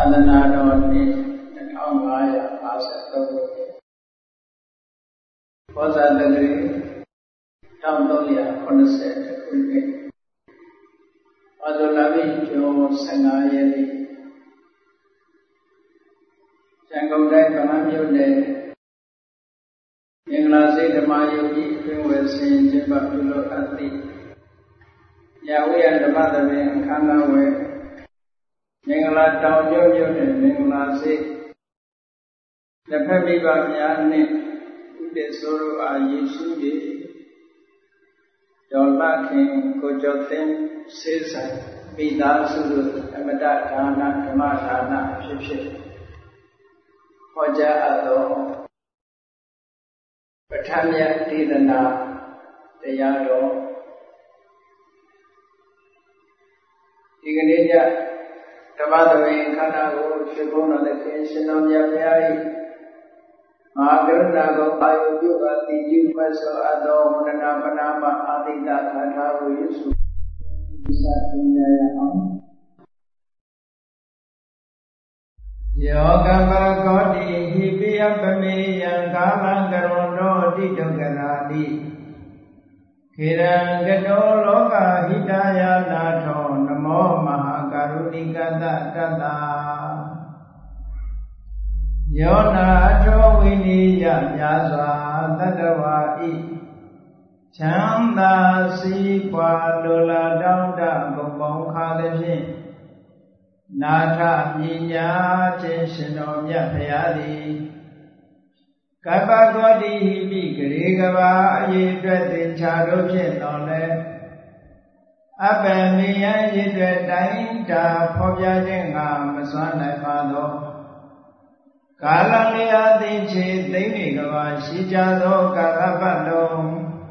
သနာတော်နှစ်2553ခုနှစ်ဘောဇာတက္ကရီ1380ခုနှစ်ဝါဇုလပိကျော်15ရက်နေ့ရန်ကုန်တိုင်းဗဟန်းမြို့နယ်မင်္ဂလာစိတ်ဓမ္မယုတ်ကြီးအတွင်းဝယ်ဆင်ကျင်းပပြုလုပ်အပ်သည့်ရာဝိယဓမ္မသဘင်အခမ်းအနားဝယ်မင်္ဂလာတောင်ကျောမြို့နယ်မင်္ဂလာစိတ်လက်ဖက်မိဘများနှင့်ဥဒေဆိုတို့အားယေရှု၏ဒေါ်လာခင်ကိုကျော်သိန်းစေဆိုင်မိသားစုတို့အမတဒါနဓမ္မဒါနဖြစ်ဖြစ်ဟောကြားအပ်သောပဋ္ဌာန်းမြတ်ဒေသနာတရားတော်ဒီကနေ့ညဓမ္မသဘင်ခန္ဓာကိုရှင်ဘုန်းတော်သခင်ရှင်တော်မြတ်ဘုရား၏မဟာကရုဏာကိုအာယုပြုအပ်သည့်ကျူးဖွယ်ဆိုအပ်သောဝန္ဒနာပနာမအာတိတခန္ဓာကိုယေရှုစတင်ရအောင်ယောကပကောတိဟိပိယပမေယံကာလံကရွန်တောတိတုကရာတိခေရံကတောလောကဟိတယနာထောနမောမဟာကရုဏိကတတတ္တာယောနာထောဝိနိယမြာစွာတတ္တဝါဤချမ်းသာစီးပွားလိုလားတောင်းတဂုဏ်ပေါင်းခါသည်ဖြင့်နာထမြညာခြင်းရှင်တော်မြတ်ဖရာသည်ကပ္ပကောတိဟိပိဂရေကဘာအရေးအတွက်သင်္ချာတို့ဖြင့်တော်လဲအပ္ပမေယံရည်အတွက်တိုင်းတာဖော်ပြခြင်းငါမစွမ်းနိုင်ပါသောကာလလျာသိချေသိမ့်နေကဘာရှိကြသောကာလပတ်လုံး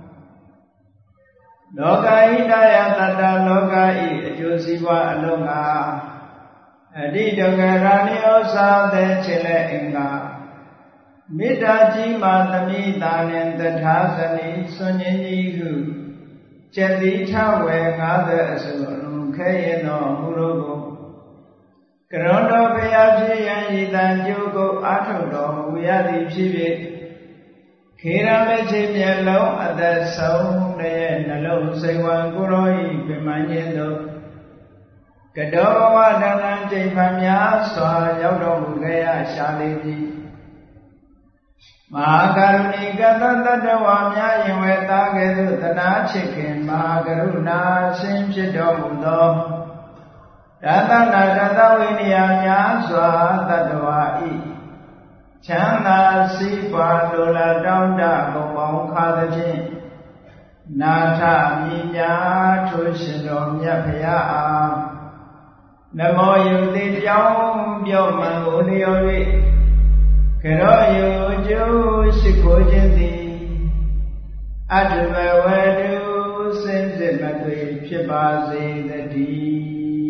လောကဟိတယတတ္တလောကဤအကျိုးစီးပွားအလုံးငါအတိတကရာနိဩစာတဲ့ခြေလက်အင်္ဂါမေတ္တာကြီးမှသမိတာနှင့်တထာဇနိစွန်ញင်းကြီးဟုကျက်တိထဝေ50အစုအလုံးခဲရင်တော်မူလို့ကိုကရွန်တော်ဘုရားဖြစ်ရန်ဤတန်ကျိုးကိုအာထုတ်တော်မူရသည်ဖြစ်၍ခေရမေချေမျက်လုံးအသက်ဆုံးတဲ့နှလုံးစိတ်ဝံကိုရောဤပြမញ្ញင်းတို့ကတောဘဝတဏ္ဍကျိန်ဖန်များစွာရောက်တော်မူခဲ့ရရှာလေသည်မဟာကရုဏီကတတ္တဝါများယင်ဝဲသားကဲ့သို့သနာချစ်ခင်မဟာကရုဏာရှင်ဖြစ်တော်မူသောရတနာတတဝိနည်းများစွာတတ္တဝါဤချမ်းသာစီးပွားလိုလားတောင်းတဘုံပေါင်းခါသည်ဖြင့်နာထမြညာထိုးရှင်တော်မြတ်ဖရာအားနမောယုတိပြောင်းပြောမှန်ကိုလျော်၍ကရောယုကျိုးရှိခိုးခြင်းသည်အတ္တဘဝတုစင်စစ်မသွေဖြစ်ပါစေတည်း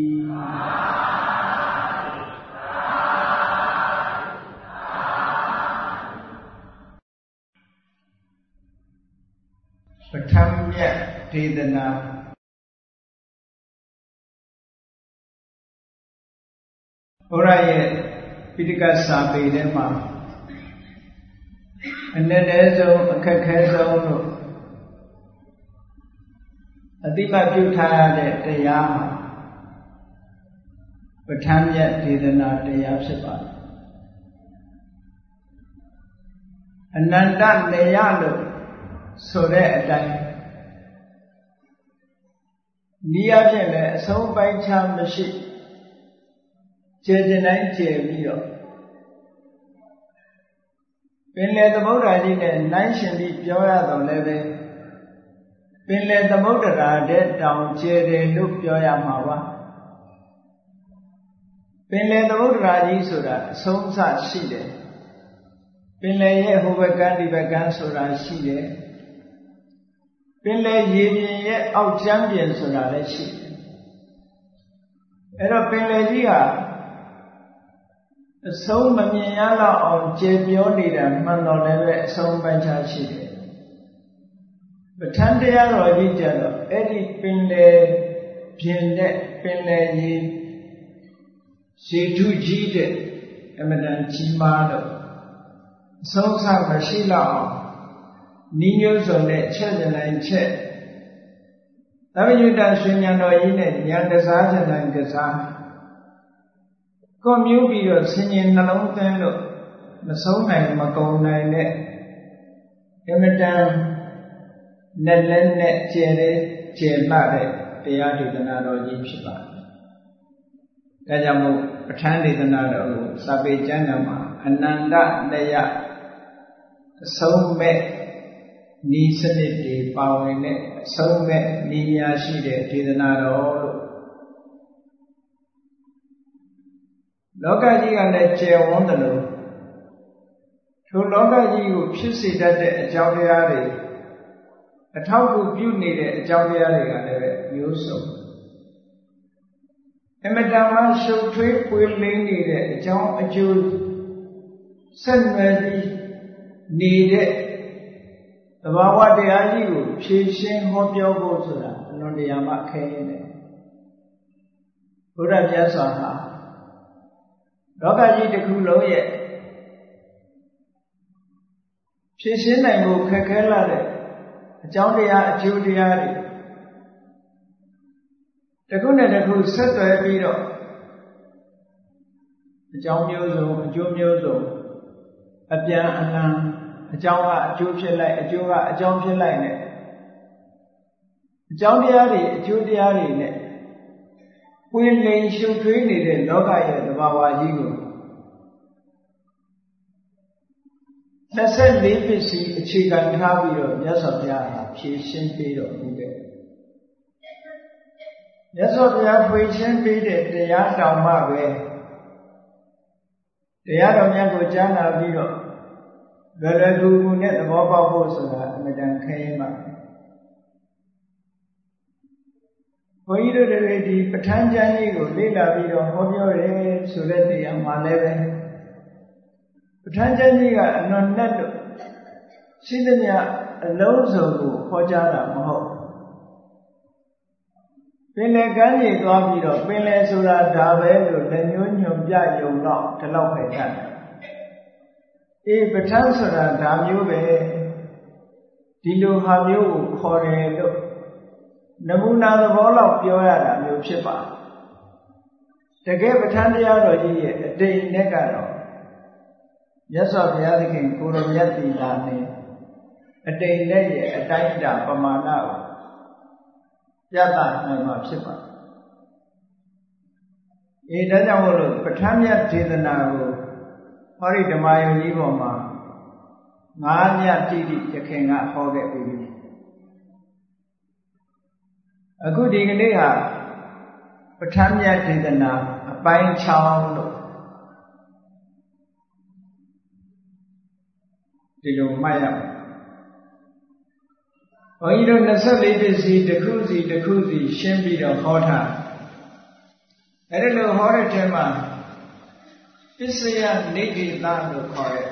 ပဋ္ဌာန်းမြတ်ဒေသနာဘုရားရဲ့ပိဋကစာပေထဲမှာအနည်းတည်းဆုံးအခက်ခဲဆုံးလို့အတိမပြုထားရတဲ့တရားမှာပဋ္ဌာန်းမြတ်ဒေသနာတရားဖြစ်ပါတယ်အနန္တနေရလို့ဆိုတဲ့အတိုင်းဤအဖြစ်လည်းအဆုံးပိုင်းခြားမရှိကျေကျင်တိုင်းကျေပြီးတော့ပင်လေသမုဒ္ဒရာကြီးနဲ့နိုင်ရှင်ပြီးပြောရတော့လည်းပဲပင်လေသမုဒ္ဒရာတဲ့တောင်ကျေတယ်လို့ပြောရမှာပါပင်လေသမုဒ္ဒရာကြီးဆိုတာအဆုံးအစရှိတယ်ပင်လေရဲ့ဟိုဘက်ကန်းဒီဘက်ကန်းဆိုတာရှိတယ်ပင်လေရေပြင်ရဲ့အောက်ကျမ်းပြင်ဆိုတာလည်းရှိတယ်အဲ့တော့ပင်လေကြီးဟာအဆုံးမမြင်ရတော့အောင်ကျေပြောနေတာမှန်တော်လည်းပဲအဆုံးပိုင်းခြားရှိတယ်ပဋ္ဌာန်းတရားတော်ကြီးကြတော့အဲ့ဒီပင်လေပြင်တဲ့ပင်လေကြီးစေထုကြီးတဲ့အမတန်ကြီးမားတော့အဆုံးအစမရှိလောက်အောင်ဤမျိုးစုံနဲ့ချက်ကြနိုင်ချက်သဗ္ဗညုတရွှေဉာဏ်တော်ကြီးနဲ့ဉာဏ်ကစားကြနိုင်ကစားကိုမျိုးပြီးတော့ဆင်ញင်နှလုံးသွင်းလို့မဆုံးနိုင်မကုန်နိုင်တဲ့အမတန်နဲ့လက်နဲ့ကျယ်တဲ့ကျယ်လှတဲ့တရားဒေသနာတော်ကြီးဖြစ်ပါတယ်။ဒါကြောင့်မို့ပဋ္ဌာန်းဒေသနာတော်ကိုစာပေကျမ်းဂန်မှာအနန္တတရားအဆုံးမဲ့ဤစနစ်တွေပါဝင်တဲ့အဆုံးမဲ့ဤများရှိတဲ့ဒေသနာတော်လို့လောကကြီးကလည်းကျယ်ဝန်းတယ်လို့ထိုလောကကြီးကိုဖြစ်စေတတ်တဲ့အကြောင်းတရားတွေအထောက်အကူပြုနေတဲ့အကြောင်းတရားတွေကလည်းမျိုးစုံအမတန်မှရှုပ်ထွေးပွေလင်းနေတဲ့အကြောင်းအကျိုးဆက်နွယ်ပြီးနေတဲ့သဘာဝတရားကြီးကိုဖြည့်ရှင်းဟောပြောဖို့ဆိုတာအလွန်တရာမှခဲရင်တယ်ဘုရားမြတ်စွာဟာလောကကြီးတစ်ခုလုံးရဲ့ဖြည့်ရှင်းနိုင်ဖို့ခက်ခဲလာတဲ့အကြောင်းတရားအကျိုးတရားတွေတစ်ခုနဲ့တစ်ခုဆက်သွယ်ပြီးတော့အကြောင်းမျိုးစုံအကျိုးမျိုးစုံအပြန်အလှန်အကြောင်းကအကျိုးဖြစ်လိုက်အကျိုးကအကြောင်းဖြစ်လိုက်နဲ့အကြောင်းတရားတွေအကျိုးတရားတွေနဲ့ပွင့်လင်းရှုပ်ထွေးနေတဲ့လောကရဲ့သဘာဝကြီးကို24ပစ္စည်းအခြေခံထားပြီးတော့မြတ်စွာဘုရားဟာဖြည့်ရှင်းပေးတော်မူတဲ့မြတ်စွာဘုရားဖြည့်ရှင်းပေးတဲ့တရားတော်မှပဲတရားတော်များကိုကြားနာပြီးတော့လွယ်လွယ်ကူကူနဲ့သဘောပေါက်ဖို့ဆိုတာအမြဲတမ်းခဲရင်ပါဘုန်းကြီးတို့တွေဒီပဋ္ဌာန်းကျမ်းကြီးကိုလေ့လာပြီးတော့ဟောပြောတယ်ဆိုတဲ့တရားမှာလည်းပဲပဋ္ဌာန်းကျမ်းကြီးကအလွန်နဲ့လို့ရှိသမျှအလုံးစုံကိုဟောကြားတာမဟုတ်ပင်လယ်ကမ်းခြေသွားပြီးတော့ပင်လယ်ဆိုတာဒါပဲလို့လက်ညှိုးညွှန်ပြယုံတော့ဒီလောက်ပဲတတ်တယ်ပဋ္ဌာန်းဆိုတာဒါမျိုးပဲဒီလိုဟာမျိုးကိုခေါ်တယ်လို့နမူနာသဘောလောက်ပြောရတာမျိုးဖြစ်ပါတကယ်ပဋ္ဌာန်းတရားတော်ကြီးရဲ့အတိတ်နဲ့ကတော့မြတ်စွာဘုရားသခင်ကိုရောမြတ်တိလာနဲ့အတိတ်နဲ့ရဲ့အတိုင်းအတာပမာဏကိုပြသနိုင်မှာဖြစ်ပါဒါကြောင့်မို့လို့ပဋ္ဌာန်းမြတ်ဒေသနာကိုဟောဒီဓမ္မယုံကြီးပေါ်မှာ9ညတိတိယခင်ကဟောခဲ့ပြီအခုဒီကနေ့ဟာပဋ္ဌာန်းမြတ်ဒေသနာအပိုင်း6လို့ဒီလိုမှတ်ရမယ်ဘုန်းကြီးတို့24ပစ္စည်းတစ်ခုစီတစ်ခုစီရှင်းပြီးတော့ဟောထားအဲ့ဒါလို့ဟောတဲ့ထဲမှာပစ္စယနိဒိတလို့ခေါ်တဲ့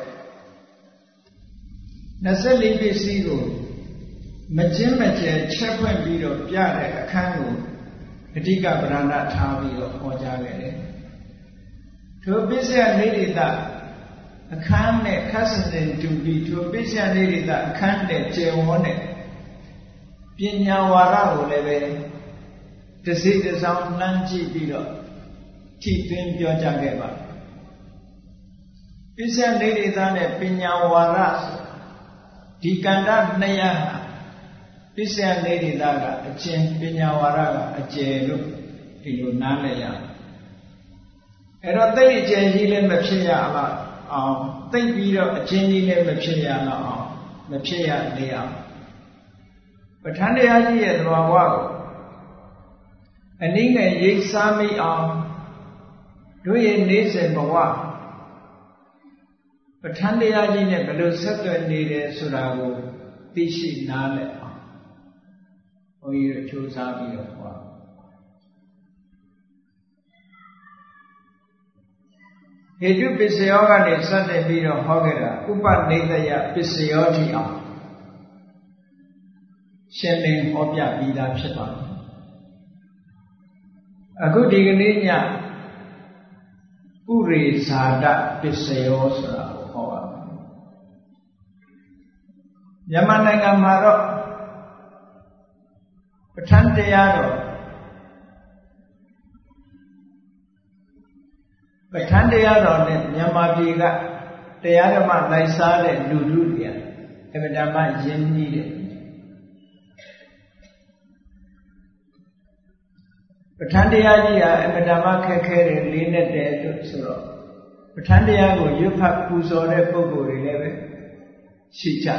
24ပစ္စည်းကိုမချင်းမကျဲချက်ဖွင့်ပြီးတော့ပြတဲ့အခန်းကိုအဓိကပဓာနထားပြီးတော့ဟောကြားခဲ့တယ်ထိုပစ္စယနိဒိတအခန်းနဲ့ခက်စင်စင်တူပြီးထိုပစ္စယနိဒိတအခန်းနဲ့ကျေဝန်းတဲ့ပညာဝါဒကိုလည်းပဲတစ်စိတစ်စောင်းနှမ်းကြည့်ပြီးတော့ထိသွင်းပြောကြခဲ့ပါပစ္စယနိဒိတနဲ့ပညာဝါဒဒီကန္တနှစ်ရဟာပစ္စယနိဒိတကအကျဉ်ပညာဝါဒကအကျယ်လို့ဒီလိုနားလည်ရအဲ့တော့သိအကျယ်ကြီးလည်းမဖြစ်ရအောင်သိပြီးတော့အကျဉ်းကြီးလည်းမဖြစ်ရအောင်မဖြစ်ရလေအောင်ပဋ္ဌာန်းတရားကြီးရဲ့သဘာဝကိုအနည်းငယ်ရိပ်စားမိအောင်တို့ရဲ့နေစဉ်ဘဝပဋ္ဌာန်းတရားကြီးနဲ့ဘယ်လိုဆက်သွယ်နေတယ်ဆိုတာကိုသိရှိနားလည်အောင်ဘုန်းကြီးတို့ကြိုးစားပြီးတော့ဟောဟေတုပစ္စယောကနေစတင်ပြီးတော့ဟောခဲ့တာဥပနိဒယပစ္စယောတိအောင်ရှင်းလင်းဟောပြပြီးသားဖြစ်ပါတယ်အခုဒီကနေ့ညပုရိဇာတပစ္စယောဆိုတာကိုဟောပါမယ်မြန်မာနိုင်ငံမှာတော့ပဋ္ဌာန်းတရားတော်နဲ့မြန်မာပြည်ကတရားဓမ္မလိုက်စားတဲ့လူထုတွေအမှန်တမ်းယဉ်ကျေးတယ်ပဋ္ဌာန်းတရားကြီးဟာအမှန်တမ်းခက်ခဲတယ်လေးနဲ့တယ်လို့ဆိုတော့ပဋ္ဌာန်းတရားကိုရွတ်ဖတ်ပူဇော်တဲ့ပုဂ္ဂိုလ်တွေလည်းပဲရှိကြ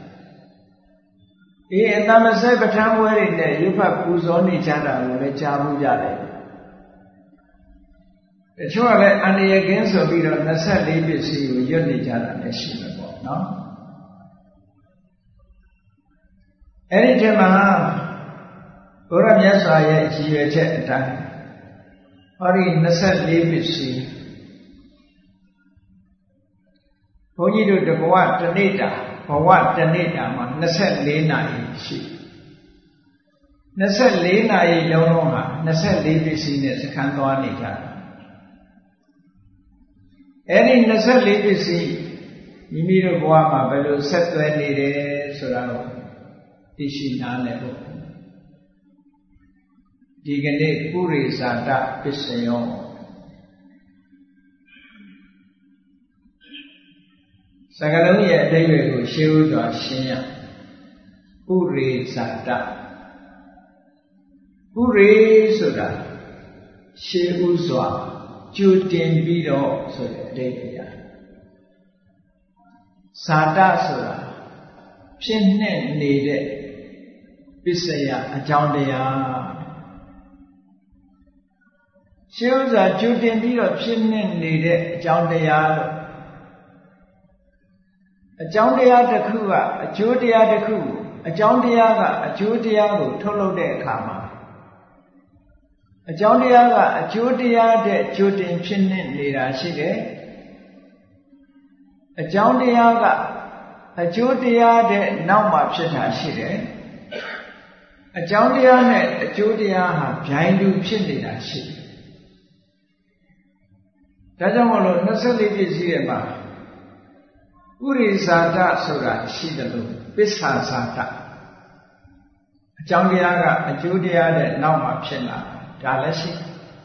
တယ်အတမစဲပဋ္ဌာန်းပွဲတွေနဲ့ရွတ်ဖတ်ပူဇော်နေကြတာကိုလည်းကြားမှုကြတယ်တချို့ကလည်းအန္တရာယ်ကင်းဆိုပြီးတော့24ပစ္စည်းကိုရွတ်နေကြတာလည်းရှိမှာပေါ့နော်အဲ့ဒီထဲမှာဘုရားမြတ်စွာရဲ့ရည်ရွယ်ချက်အတိုင်းဟောဒီ24ပစ္စည်းဘုန်းကြီးတို့တဘဝတနေ့တာဘဝတနေ့တာမှာ24နာရီရှိ24နာရီလုံးလုံးဟာ24ပစ္စည်းနဲ့စခန်းသွားနေကြတယ်အဲ့ဒီ24ပစ္စည်းမိမိတို့ဘဝမှာဘယ်လိုဆက်သွယ်နေတယ်ဆိုတာကိုသိရှိနားလည်ဖို့ဒီကနေ့ပုရိဇာတပစ္စယောစကားလုံးရဲ့အဓိပ္ပာယ်ကိုရှင်းဥစွာရှင်းရပုရိဇာတပုရိဆိုတာရှင်းဥစွာကြိုတင်ပြီးတော့ဆိုတဲ့အဓိပ္ပာယ်ဇာတဆိုတာဖြစ်နေနေတဲ့ပစ္စယအကြောင်းတရားရှင်းဥစွာကြိုတင်ပြီးတော့ဖြစ်နေနေတဲ့အကြောင်းတရားလို့အကြောင်းတရားတစ်ခုကအကျိုးတရားတစ်ခုအကြောင်းတရားကအကျိုးတရားကိုထုတ်လုပ်တဲ့အခါမှာအကြောင်းတရားကအကျိုးတရားတဲ့ကြိုတင်ဖြစ်နေတာရှိတယ်အကြောင်းတရားကအကျိုးတရားတဲ့နောက်မှာဖြစ်တာရှိတယ်အကြောင်းတရားနဲ့အကျိုးတရားဟာဗျိုင်းတူဖြစ်နေတာရှိတယ်ဒါကြောင့်မလို့24ပစ္စည်းရဲ့မှာဥရိဇာတဆိုတာရှိတယ်လို့ပစ္ဆာဇာတအကြောင်းတရားကအကျိုးတရားတဲ့နောက်မှာဖြစ်လာဒါလည်းရှိ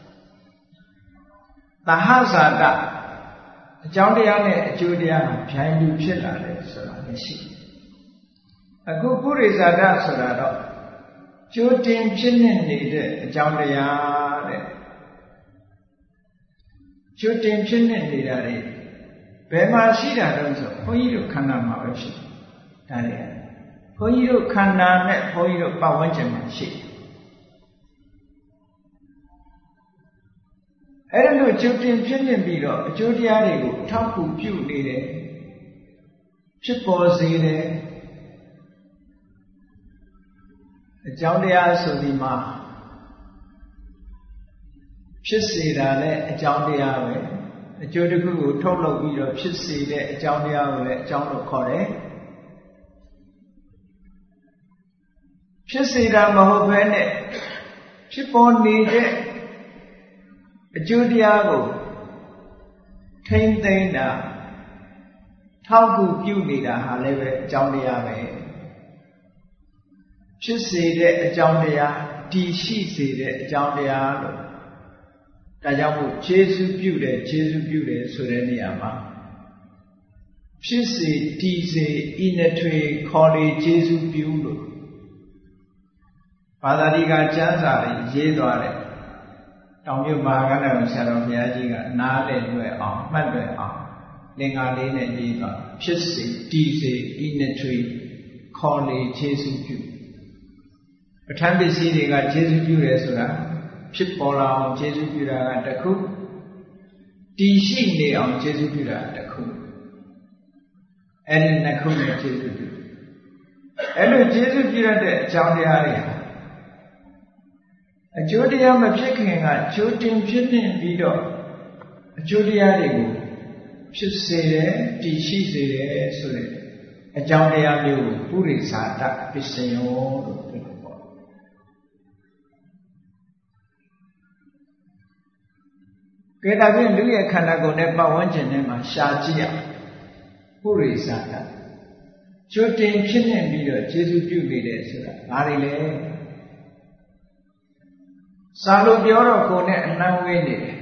သဟဇာတအကြောင်းတရားနဲ့အကျိုးတရားဟာဗျိုင်းတူဖြစ်လာတယ်ဆိုတာလည်းရှိအခုပုရိဇာတဆိုတာတော့ကြိုတင်ဖြစ်နေတဲ့အကြောင်းတရားတဲ့ကြိုတင်ဖြစ်နေနေတာတွေဘယ်မှာရှိတာတုံးဆိုဘုန်းကြီးတို့ခန္ဓာမှာပဲရှိဒါတွေဘုန်းကြီးတို့ခန္ဓာနဲ့ဘုန်းကြီးတို့ပတ်ဝန်းကျင်မှာရှိအဲ့လိုကြိုတင်ဖြစ်နေပြီးတော့အကျိုးတရားတွေကိုထောက်ကူပြုနေတယ်ဖြစ်ပေါ်စေတယ်အကြောင်းတရားဆိုဒီမှာဖြစ်စေတာလည်းအကြောင်းတရားပဲအကျိုးတစ်ခုကိုထုတ်လုပ်ပြီးတော့ဖြစ်စေတဲ့အကြောင်းတရားကိုလည်းအကြောင်းလို့ခေါ်တယ်ဖြစ်စေတာမဟုတ်ဘဲနဲ့ဖြစ်ပေါ်နေတဲ့အကျိုးတရားကိုထိမ့်သိမ်းတာထောက်ကူပြုနေတာဟာလည်းပဲအကြောင်းတရားပဲဖြစ်စေတဲ့အကြောင်းတရားတည်ရှိစေတဲ့အကြောင်းတရားလို့ဒါကြောင့်မို့ကျေးဇူးပြုတယ်ဆိုတဲ့နေရာမှာဖြစ်စေတည်စေဤနှစ်ထွေခေါ်လေကျေးဇူးပြုလို့ဘာသာတိကကျမ်းစာတွေရေးသွားတယ်တောင်မြတ်မဟာကဏ္ဍဆရာတော်ဘုရားကြီးကနားလည်လွယ်အောင်မှတ်လွယ်အောင်လင်္ကာလေးနဲ့ရေးသွားဖြစ်စေတည်စေဤနှစ်ထွေခေါ်လေကျေးဇူးပြုပဋ္ဌာန်းပစ္စည်းတွေကကျေးဇူးပြုတယ်ဆိုတာဖြစ်ပေါ်လာအောင်ကျေးဇူးပြုတာကတစ်ခုတည်ရှိနေအောင်ကျေးဇူးပြုတာတစ်ခုအဲ့ဒီနှစ်ခုနဲ့ကျေးဇူးပြုအဲ့လိုကျေးဇူးပြုရတဲ့အကြောင်းတရားတွေအကျိုးတရားမဖြစ်ခင်ကကြိုတင်ဖြစ်နေပြီးတော့အကျိုးတရားတွေကိုဖြစ်စေတယ်တည်ရှိစေတယ်ဆိုတဲ့အကြောင်းတရားမျိုးကိုပုရိဇာတပစ္စယောလို့ပြောတယ်ပေါ့ကဲဒါဖြင့်လူရဲ့ခန္ဓာကိုယ်နဲ့ပတ်ဝန်းကျင်ထဲမှာရှာကြည့်ရပုရိသတာကျွတ်တင်ဖြစ်နေပြီးတော့ကျေစုပြုနေတယ်ဆိုတာဘာတွေလဲစာလို့ပြောတော့ကိုယ်နဲ့အနှံ့ဝေးနေတယ်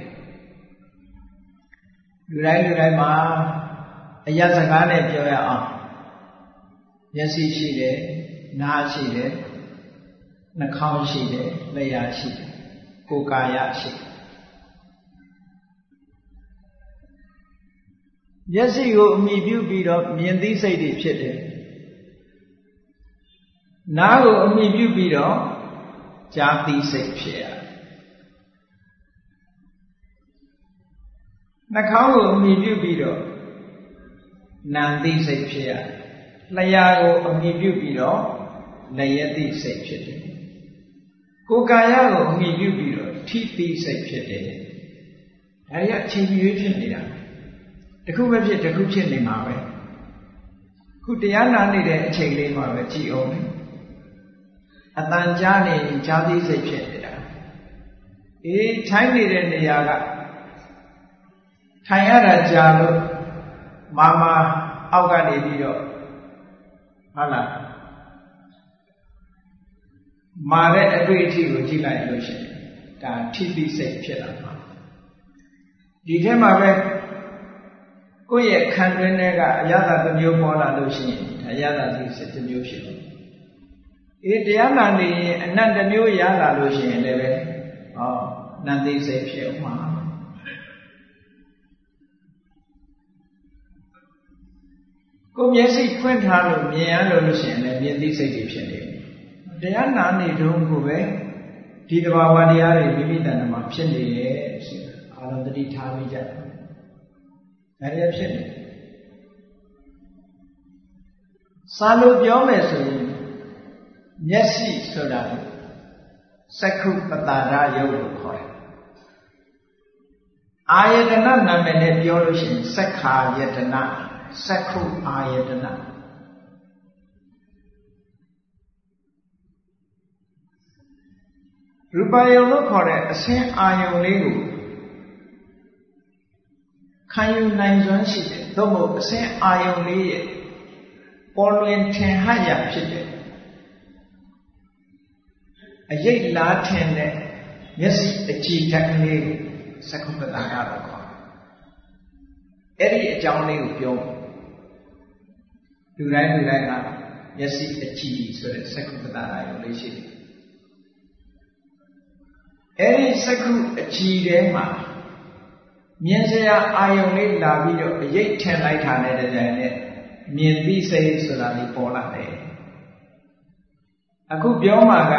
လူတိုင်းမှာအယစကားနဲ့ပြောရအောင်မျက်စိရှိတယ်နားရှိတယ်နှာခေါင်းရှိတယ်လျှာရှိတယ်ကိုယ်ကာယရှိတယ်မျက်စိကိုအမိပြုပြီးတော့မြင်သိစိတ်တွေဖြစ်တယ်နားကိုအမိပြုပြီးတော့ကြားသိစိတ်ဖြစ်ရတယ်နှာခေါင်းကိုအမိပြုပြီးတော့နာမ်သိစိတ်ဖြစ်ရတယ်လျှာကိုအမိပြုပြီးတော့လျက်သိစိတ်ဖြစ်တယ်ကိုယ်ကာယကိုအမိပြုပြီးတော့ထိသိစိတ်ဖြစ်တယ်ဒါရအချိန်ကြီးဖြစ်နေတာတခုပဲဖြစ်တခုဖြစ်နေမှာပဲခုတရားနာနေတဲ့အချိန်လေးမှာပဲကြည်အောင်အတန်ကြားနေကြားသိစိတ်ဖြစ်နေတာထိုင်နေတဲ့နေရာကထိုင်ရတာကြာလို့မာအောက်ကနေပြီးတော့ဟုတ်လားမာတဲ့အတွေ့အထိကိုကြည့်လိုက်လို့ရှိရင်ဒါထိသိစိတ်ဖြစ်လာမှာဒီထဲမှာပဲကိုယ့်ရဲ့ခံတွင်းထဲကအယတတစ်မျိုးပေါ်လာလို့ရှိရင်ဒါအယတသိစိတ်တစ်မျိုးဖြစ်တယ်တရားနာနေရင်အနတ်တစ်မျိုးရလာလို့ရှိရင်လည်းပဲနတ်သိစိတ်ဖြစ်မှာကိုမျက်စိဖွင့်ထားလို့မြင်ရလို့ရှိရင်လည်းမြင်သိစိတ်တွေဖြစ်နေတယ်တရားနာနေတုန်းကိုပဲဒီတဘာဝတရားတွေမိမိတဏ္ဍာမှာဖြစ်နေရဲ့ဆိုတာအာရုံတတိထားမိကြတယ်ဒါတွေဖြစ်နေစာလို့ပြောမယ်ဆိုရင်မျက်စိဆိုတာစက္ခုပတာရယုတ်လို့ခေါ်တယ်အာယတနာနာမည်နဲ့ပြောလို့ရှိရင်စက္ခာယတနာစက္ခုအာယတနာရူပယုံလို့ခေါ်တဲ့အစင်းအာယုံလေးကိုခံယူနိုင်စွမ်းရှိတယ်သို့မဟုတ်အစင်းအာယုံလေးရဲ့ပေါ်လွင်ထင်ဟပ်ရာဖြစ်တယ်အရိပ်လားထင်တဲ့မျက်စိအကြည်ဓာတ်ကလေးကိုစက္ခုပတာရလို့ခေါ်တယ်အဲ့ဒီအကြောင်းလေးကိုပြောလူတိုင်းကမျက်စိအကြည်ဆိုတဲ့စက္ခုပတာရကိုလေးရှိတယ်အဲ့ဒီစက္ခုအကြည်ထဲမှာမြင်စရာအာယုံလေးလာပြီးတော့အရိပ်ထင်လိုက်တာနဲ့တကြိမ်နဲ့မြင်သိစိတ်ဆိုတာလေးပေါ်လာတယ်အခုပြောမှာက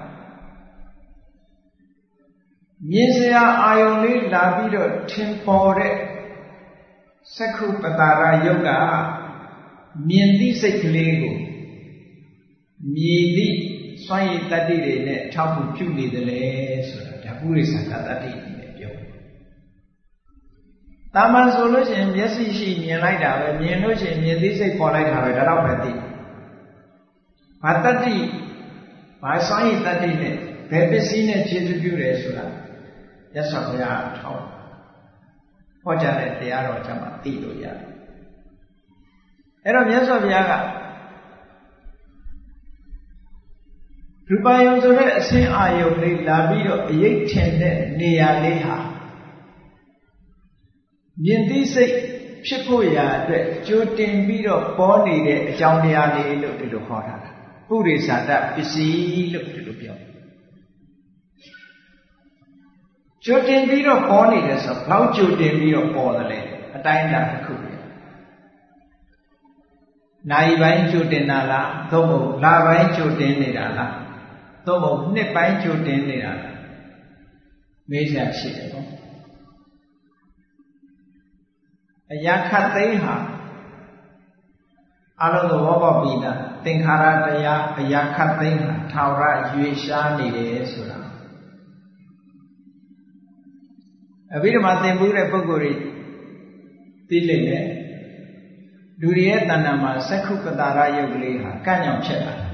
မြင်စရာအာယုံလေးလာပြီးတော့ထင်ပေါ်တဲ့စက္ခုပတာရယုတ်ကမြင်သိစိတ်ကလေးကိုမြည်သည့်စွမ်းရည်တတ္တိတွေနဲ့ထောက်မှုပြုနေတယ်လေဆိုတာဒါပုရိသတတ္တိနဲ့ပြောတာမန်ဆိုလို့ရှိရင်မျက်စိရှိမြင်လိုက်တာပဲမြင်လို့ရှိရင်မြင်သိစိတ်ပေါ်လိုက်တာပဲဒါတော့ပဲသိဘာတတ္တိဘာစွမ်းရည်တတ္တိနဲ့ဘယ်ပစ္စည်းနဲ့ခြေစွပြုတယ်ဆိုတာရသော်ဘုရားထောက်ဟောကြားတဲ့တရားတော်ကျမှသိလို့ရတယ်အဲ့တော့မြတ်စွာဘုရားကရူပယုံဆိုတဲ့အစင်းအာယုံလေးလာပြီးတော့အရေးထင်တဲ့နေရာလေးဟာမြင်သိစိတ်ဖြစ်ဖို့ရာအတွက်ကြိုတင်ပြီးတော့ပေါ်နေတဲ့အကြောင်းတရားလေးလို့ဒီလိုခေါ်တာပုရိသတပစ္စည်းလို့ဒီလိုပြောကြိုတင်ပြီးတော့ပေါ်နေတယ်ဆိုတော့ဘယ်ကြိုတင်ပြီးတော့ပေါ်တယ်လဲအတိုင်းအတာတစ်ခုနိုင်ပိုင်းကြိုတင်တာလားသို့မဟုတ်လပိုင်းကြိုတင်နေတာလားသို့မဟုတ်နှစ်ပိုင်းကြိုတင်နေတာလားမေးစရာရှိတယ်ပေါ့အရာခတ်သိမ်းဟာအလုံးသဘောပေါက်ပြီးသားသင်္ခါရတရားအရာခတ်သိမ်းဟာထာဝရရွေရှားနေတယ်ဆိုတာအဘိဓမ္မာသင်ဘူးတဲ့ပုဂ္ဂိုလ်တွေသိလိမ့်မယ်လူတွေရဲ့တဏ္ဍာမှာစက္ခုပတာရယုတ်ကလေးဟာကံ့ကြောင့်ဖြစ်လာ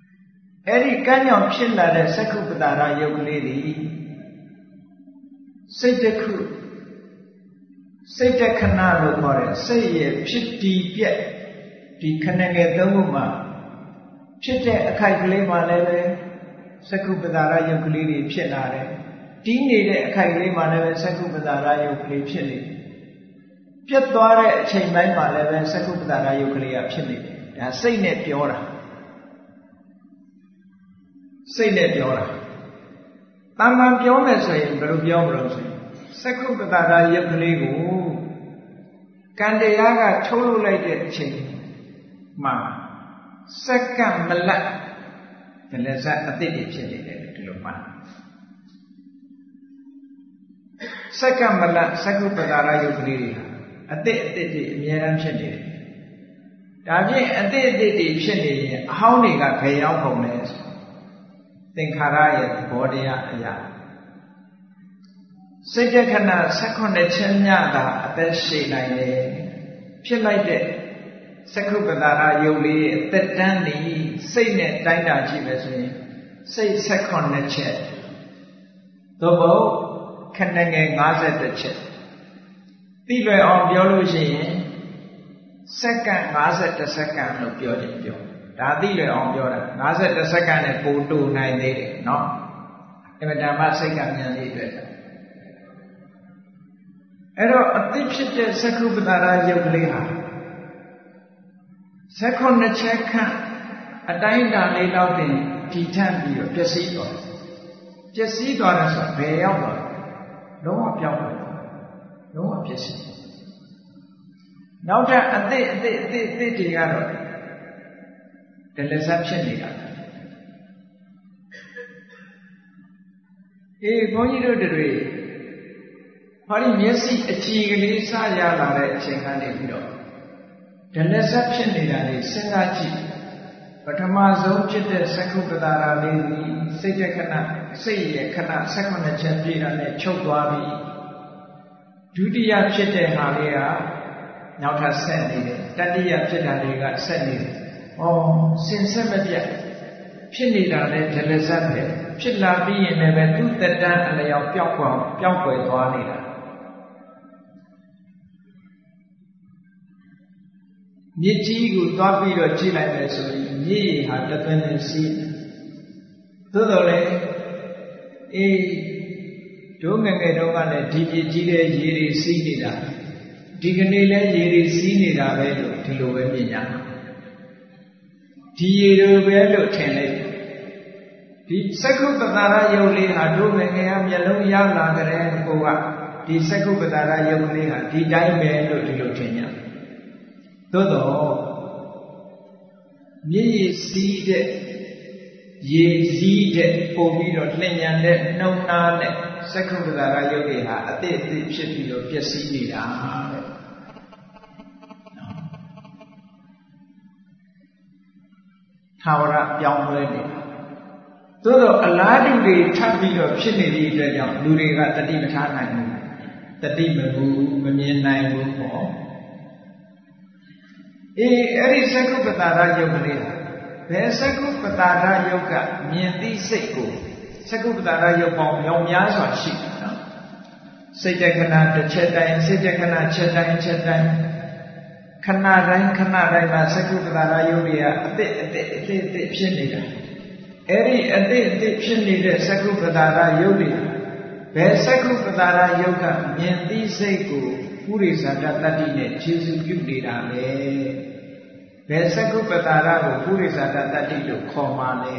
အဲ့ဒီကံ့ကြောင့်ဖြစ်လာတဲ့စက္ခုပတာရယုတ်ကလေးသည်စိတ်တစ်ခုစိတ်တခဏလို့ခေါ်တယ်စိတ်ရဲ့ဖြစ်တည်ပြက်ဒီခဏငယ်သုံးခုမှာဖြစ်တဲ့အခိုက်ကလေးမှလည်းပဲစက္ခုပ္ပတာရယုတ်ကလေးတွေဖြစ်လာတယ်တီးနေတဲ့အခိုက်ကလေးမှလည်းပဲစက္ခုပ္ပတာရယုတ်ကလေးဖြစ်နေတယ်ပြတ်သွားတဲ့အချိန်တိုင်းမှာလည်းပဲစက္ခုပ္ပတာရယုတ်ကလေးကဖြစ်နေတယ်ဒါစိတ်နဲ့ပြောတာစိတ်နဲ့ပြောတာတာမန်ပြောမယ်ဆိုရင်ဘယ်လိုပြောမလို့ဆိုရင်စက္ခုပ္ပတာရယုတ်ကလေးကိုကံတရားကထုတ်လုပ်လိုက်တဲ့အချိန်မှာစက္ကန့်မလတ်ဒလဇတ်အတိတ်ဖြစ်နေတယ်ဒီလိုမှစက္ကန့်မလတ်စက္ခုပ္ပတာရယုတ်ကလေးတွေအတိတ်တွေအများအားဖြစ်နေတယ်ဒါဖြင့်အတိတ်တွေဖြစ်နေရင်အဟောင်းတွေကဘယ်ရောက်ကုန်လဲသင်္ခါရရဲ့သဘောတရားအရာစိတ်တခဏ18ချက်မြတာအသက်ရှည်နိုင်တယ်ဖြစ်လိုက်တဲ့စက္ခုပ္ပတာရယုတ်လေးရဲ့အသက်တန်းနေစိတ်နဲ့တိုင်းတာကြည့်မယ်ဆိုရင်စိတ်18ချက်သို့မဟုတ်ခဏငယ်51ချက်သိလွယ်အောင်ပြောလို့ရှိရင်စက္ကန့်51စက္ကန့်လို့ပြောတယ်ပြောဒါသိလွယ်အောင်ပြောတာ51စက္ကန့်နဲ့ပိုတူနိုင်သေးတယ်เนาะအမှန်တမ်းစိတ်ကမြန်လေးတွေ့တယ်အဲ့တော့အသိဖြစ်တဲ့စက္ခုပ္ပတာရယုတ်ကလေးဟာ18ချက်ခန့်အတိုင်းအတာလေးတော့တင်တည်ထပ်ပြီးတော့ပျက်စီးသွားတယ်ပျက်စီးသွားတယ်ဆိုတော့ဘယ်ရောက်သွားလဲလုံးဝပြောင်းသွားတယ်လုံးဝပျက်စီးနောက်ထပ်အသိတွေကတော့ဒလဇတ်ဖြစ်နေတာဘုန်းကြီးတို့တွေဟောဒီမျက်စိအကြည်ကလေးစရလာတဲ့အချိန်ကနေပြီးတော့ဒလဇတ်ဖြစ်နေတာလေးစဉ်းစားကြည့်ပထမဆုံးဖြစ်တဲ့စက္ခုပ္ပတာရလေးဒီစိတ်ခဏစိတ်ရဲ့ခဏ18ချက်ပြည့်တာနဲ့ချုပ်သွားပြီဒုတိယဖြစ်တဲ့ဟာလေးကနောက်ထပ်ဆက်နေတယ်တတိယဖြစ်တာတွေကဆက်နေတယ်စင်ဆက်မပြတ်ဖြစ်နေတာလည်းဒလဇတ်ပဲဖြစ်လာပြီးရင်လည်းသူ့တက်တန်းအလျောက်ပျောက်ကွယ်သွားနေတာမြစ်ကြီးကိုသွားပြီးတော့ကြည့်လိုက်မယ်ဆိုရင်မြစ်ရေဟာတသွင်းနဲ့စီးသို့တော်လည်းဒုငယ်ငယ်တုန်းကလည်းဒီမြစ်ကြီးတဲ့ရေတွေစီးနေတာဒီကနေ့လည်းရေတွေစီးနေတာပဲလို့ဒီလိုပဲမြင်ကြဒီရေတွေပဲလို့ထင်လိုက်ဒီစက္ခုပ္ပတာရယုတ်လေးဟာဒုငယ်ငယ်ကမျက်လုံးရလာကြတဲ့ကိုကဒီစက္ခုပ္ပတာရယုတ်လေးဟာဒီတိုင်းပဲလို့ဒီလိုထင်ကြသို့တော့မြည်ရည်စီးတဲ့ရေစီးတဲ့ပုံပြီးတော့လျင်မြန်တဲ့နှုံနာတဲ့စက္ခုပ္ပတာရယုတ်တွေဟာအတိတ်ဖြစ်ပြီးတော့ပျက်စီးနေတာတဲ့ထာဝရပြောင်းလဲနေတာသို့တော့အလားတူတွေထပ်ပြီးတော့ဖြစ်နေသည့်အတွက်ကြောင့်လူတွေကတတိမထားနိုင်ဘူးတတိမဘူးမမြင်နိုင်ဘူးပေါ့အဲ့ဒီစက္ခုပ္ပတာရယုတ်ကလေးဘယ်စက္ခုပ္ပတာရယုတ်ကမြင်သိစိတ်ကိုစက္ခုပ္ပတာရယုတ်ပေါင်းမြောင်များစွာရှိတယ်နော်စိတ်တခဏတစ်ချက်တိုင်းစိတ်တခဏချက်တိုင်းခဏတိုင်းမှာစက္ခုပ္ပတာရယုတ်တွေကအတိတ်ဖြစ်နေတာအဲ့ဒီအတိတ်ဖြစ်နေတဲ့စက္ခုပ္ပတာရယုတ်တွေဘယ်စက္ခုပ္ပတာရယုတ်ကမြင်သိစိတ်ကိုပုရိသတတ္တိနဲ့ခြေစုပြုနေတာလေဘယ်စက္ခုပ္ပတာရကိုပုရိသတတ္တိလို့ခေါ်မှလဲ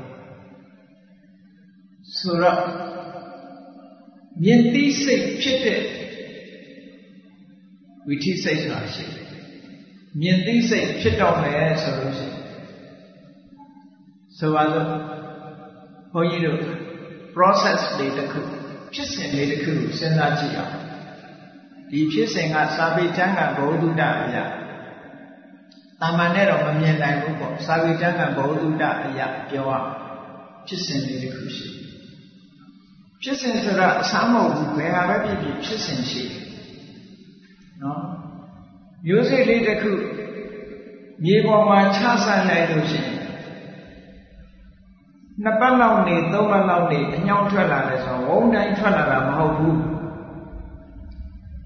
ဆိုတော့မြင်သိစိတ်ဖြစ်တဲ့ဝိသိစိတ်ဆိုတာရှိတယ်မြင်သိစိတ်ဖြစ်တော့မယ်ဆိုလို့ရှိရင်ဆိုပါစို့ဘုန်းကြီးတို့ process တွေတစ်ခုဖြစ်စဉ်တွေတစ်ခုကိုစဉ်းစားကြည့်အောင်ဒီဖြစ်စဉ်ကစာပေကျမ်းကဘဝတုတ္တအရာတာမန်နဲ့တော့မမြင်နိုင်ဘူးပေါ့စာပေကျမ်းကဘဝတုတ္တအရာပြောရဖြစ်စဉ်တွေတစ်ခုရှိဖြစ်စဉ်ဆိုတာအဆမ်းမဟုတ်ဘူးဘယ်ဟာပဲဖြစ်ဖြစ်ဖြစ်စဉ်ရှိနော်မျိုးစိတ်လေးတစ်ခုမြေပေါ်မှာချဆိုင်လိုက်လို့ရှိရင်2 ပတ်လောက်နေ3 ပတ်လောက်နေအညောင်းထွက်လာတယ်ဆိုတော့ဝုန်းတိုင်းထွက်လာတာမဟုတ်ဘူး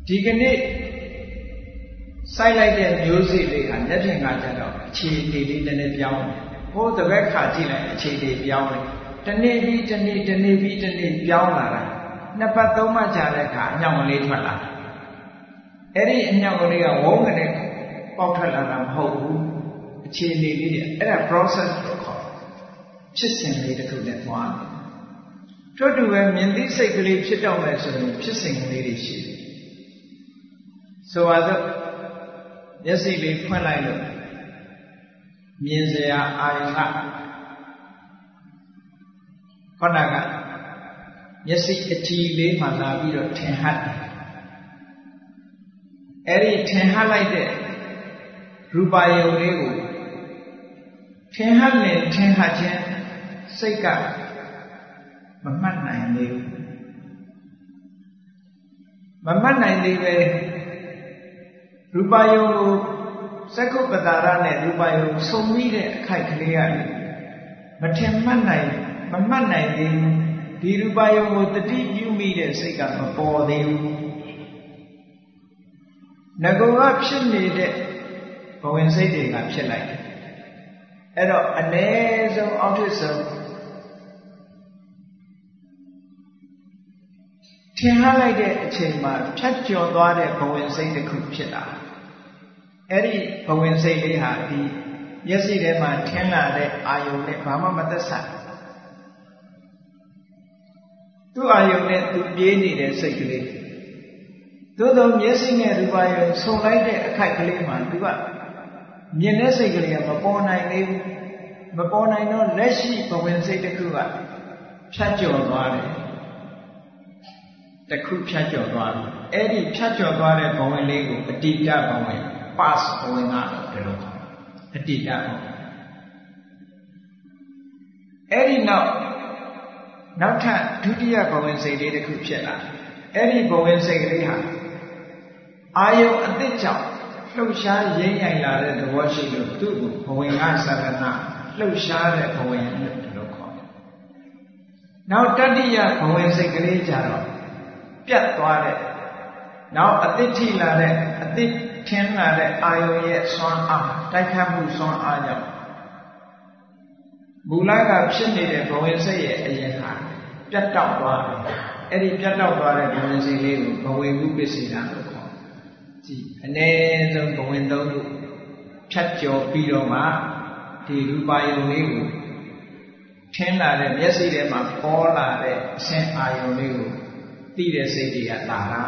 ဒီကနေ့စိုက်လိုက်တဲ့မျိုးစေ့လေးဟာလက်ဖြင့်ကကြတော့အခြေအနေလေးနည်းနည်းပြောင်းတယ်ဟိုတပတ်ခါကြည့်လိုက်အခြေအနေပြောင်းတယ်တနေ့ပြီးတနေ့တနေ့ပြီးတနေ့ပြောင်းလာတာနှစ်ပတ်သုံးပတ်ကြာတဲ့အခါအညောင်ကလေးထွက်လာအဲ့ဒီအညောင်ကလေးကဝုန်းကနေပေါက်ထွက်လာတာမဟုတ်ဘူးအခြေအနေလေးတွေအဲ့ဒါ process လို့ခေါ်ဖြစ်စဉ်လေးတစ်ခုနဲ့သွားတယ်ထို့တူပဲမြင်သိစိတ်ကလေးဖြစ်တော့မယ်ဆိုရင်ဖြစ်စဉ်ကလေးတွေရှိတယ်ဆိုပါတော့မျက်စိလေးဖွင့်လိုက်လို့မြင်စရာအာရုံကခေါဏကမျက်စိအကြည့်လေးမှလာပြီးတော့ထင်ဟပ်တယ်အဲ့ဒီထင်ဟပ်လိုက်တဲ့ရူပယုံလေးကိုထင်ဟပ်နေထင်ဟပ်ခြင်းစိတ်ကမမှတ်နိုင်သေးဘူးမမှတ်နိုင်သေးပဲရူပယုံကိုစက္ခုပတာရနဲ့ရူပယုံဆုံမိတဲ့အခိုက်ကလေးကနေမထင်မှတ်နိုင်မမှတ်နိုင်သေးဘူးဒီရူပယုံကိုတတိပြုမိတဲ့စိတ်ကမပေါ်သေးဘူးငကောကဖြစ်နေတဲ့ဘဝင်စိတ်တွေကဖြစ်လိုက်တယ်အဲ့တော့အ ਨੇ ဆုံးအောက်ထစ်ဆုံးထင်ဟပ်လိုက်တဲ့အချိန်မှာဖြတ်ကျော်သွားတဲ့ဘဝင်စိတ်တစ်ခုဖြစ်လာအဲ့ဒီဘဝင်စိတ်လေးဟာဒီမျက်စိထဲမှာထင်လာတဲ့အာယုံနဲ့ဘာမှမသက်ဆိုင်သူ့အာယုံနဲ့သူပြေးနေတဲ့စိတ်ကလေးသို့သောမျက်စိနဲ့ရူပယုံဆုံလိုက်တဲ့အခိုက်ကလေးမှာသူကမြင်တဲ့စိတ်ကလေးကမပေါ်နိုင်သေးဘူးမပေါ်နိုင်တော့လက်ရှိဘဝင်စိတ်တစ်ခုကဖြတ်ကျော်သွားတယ်တစ်ခုဖြတ်ကျော်သွားတယ်အဲ့ဒီဖြတ်ကျော်သွားတဲ့ဘဝင်လေးကိုအတ္တိယဘဝင် pass ဘဝင်ကတော့ဒီလိုအတ္တိယဘဝင်အဲ့ဒီနောက်ထပ်ဒုတိယဘဝင်စိတ်လေးတစ်ခုဖြစ်လာအဲ့ဒီဘဝင်စိတ်ကလေးဟာအာယုံအသစ်ကြောင့်လှုပ်ရှားရင်းရိုင်လာတဲ့သဘောရှိလို့သူ့ကိုဘဝင်ကသရဏလှုပ်ရှားတဲ့ဘဝင်လို့ခေါ်တယ်။နောက်တတိယဘဝင်စိတ်ကလေးကြတော့ပြတ်သွားတဲ့နောက်အသစ်ထိလာတဲ့အသစ်ထင်းလာတဲ့အာယုံရဲ့စွမ်းအားတိုက်ခတ်မှုစွမ်းအားကြောင့်မူလကဖြစ်နေတဲ့ဘဝင်စိတ်ရဲ့အရင်ဟာပြတ်တောက်သွားတယ်။အဲ့ဒီပြတ်တောက်သွားတဲ့ဘဝင်စိတ်လေးကိုဘဝင်မှုပစ္စည်းတာလို့ခေါ်ကြည့်အ ਨੇ ဆုံးဘဝင်သုံးခုဖြတ်ကျော်ပြီးတော့မှဒီရူပယုံလေးကိုထင်းလာတဲ့မျက်စိထဲမှာပေါ်လာတဲ့အဆင်းအာယုံလေးကိုသိတဲ့စိတ်တွေကလာတာ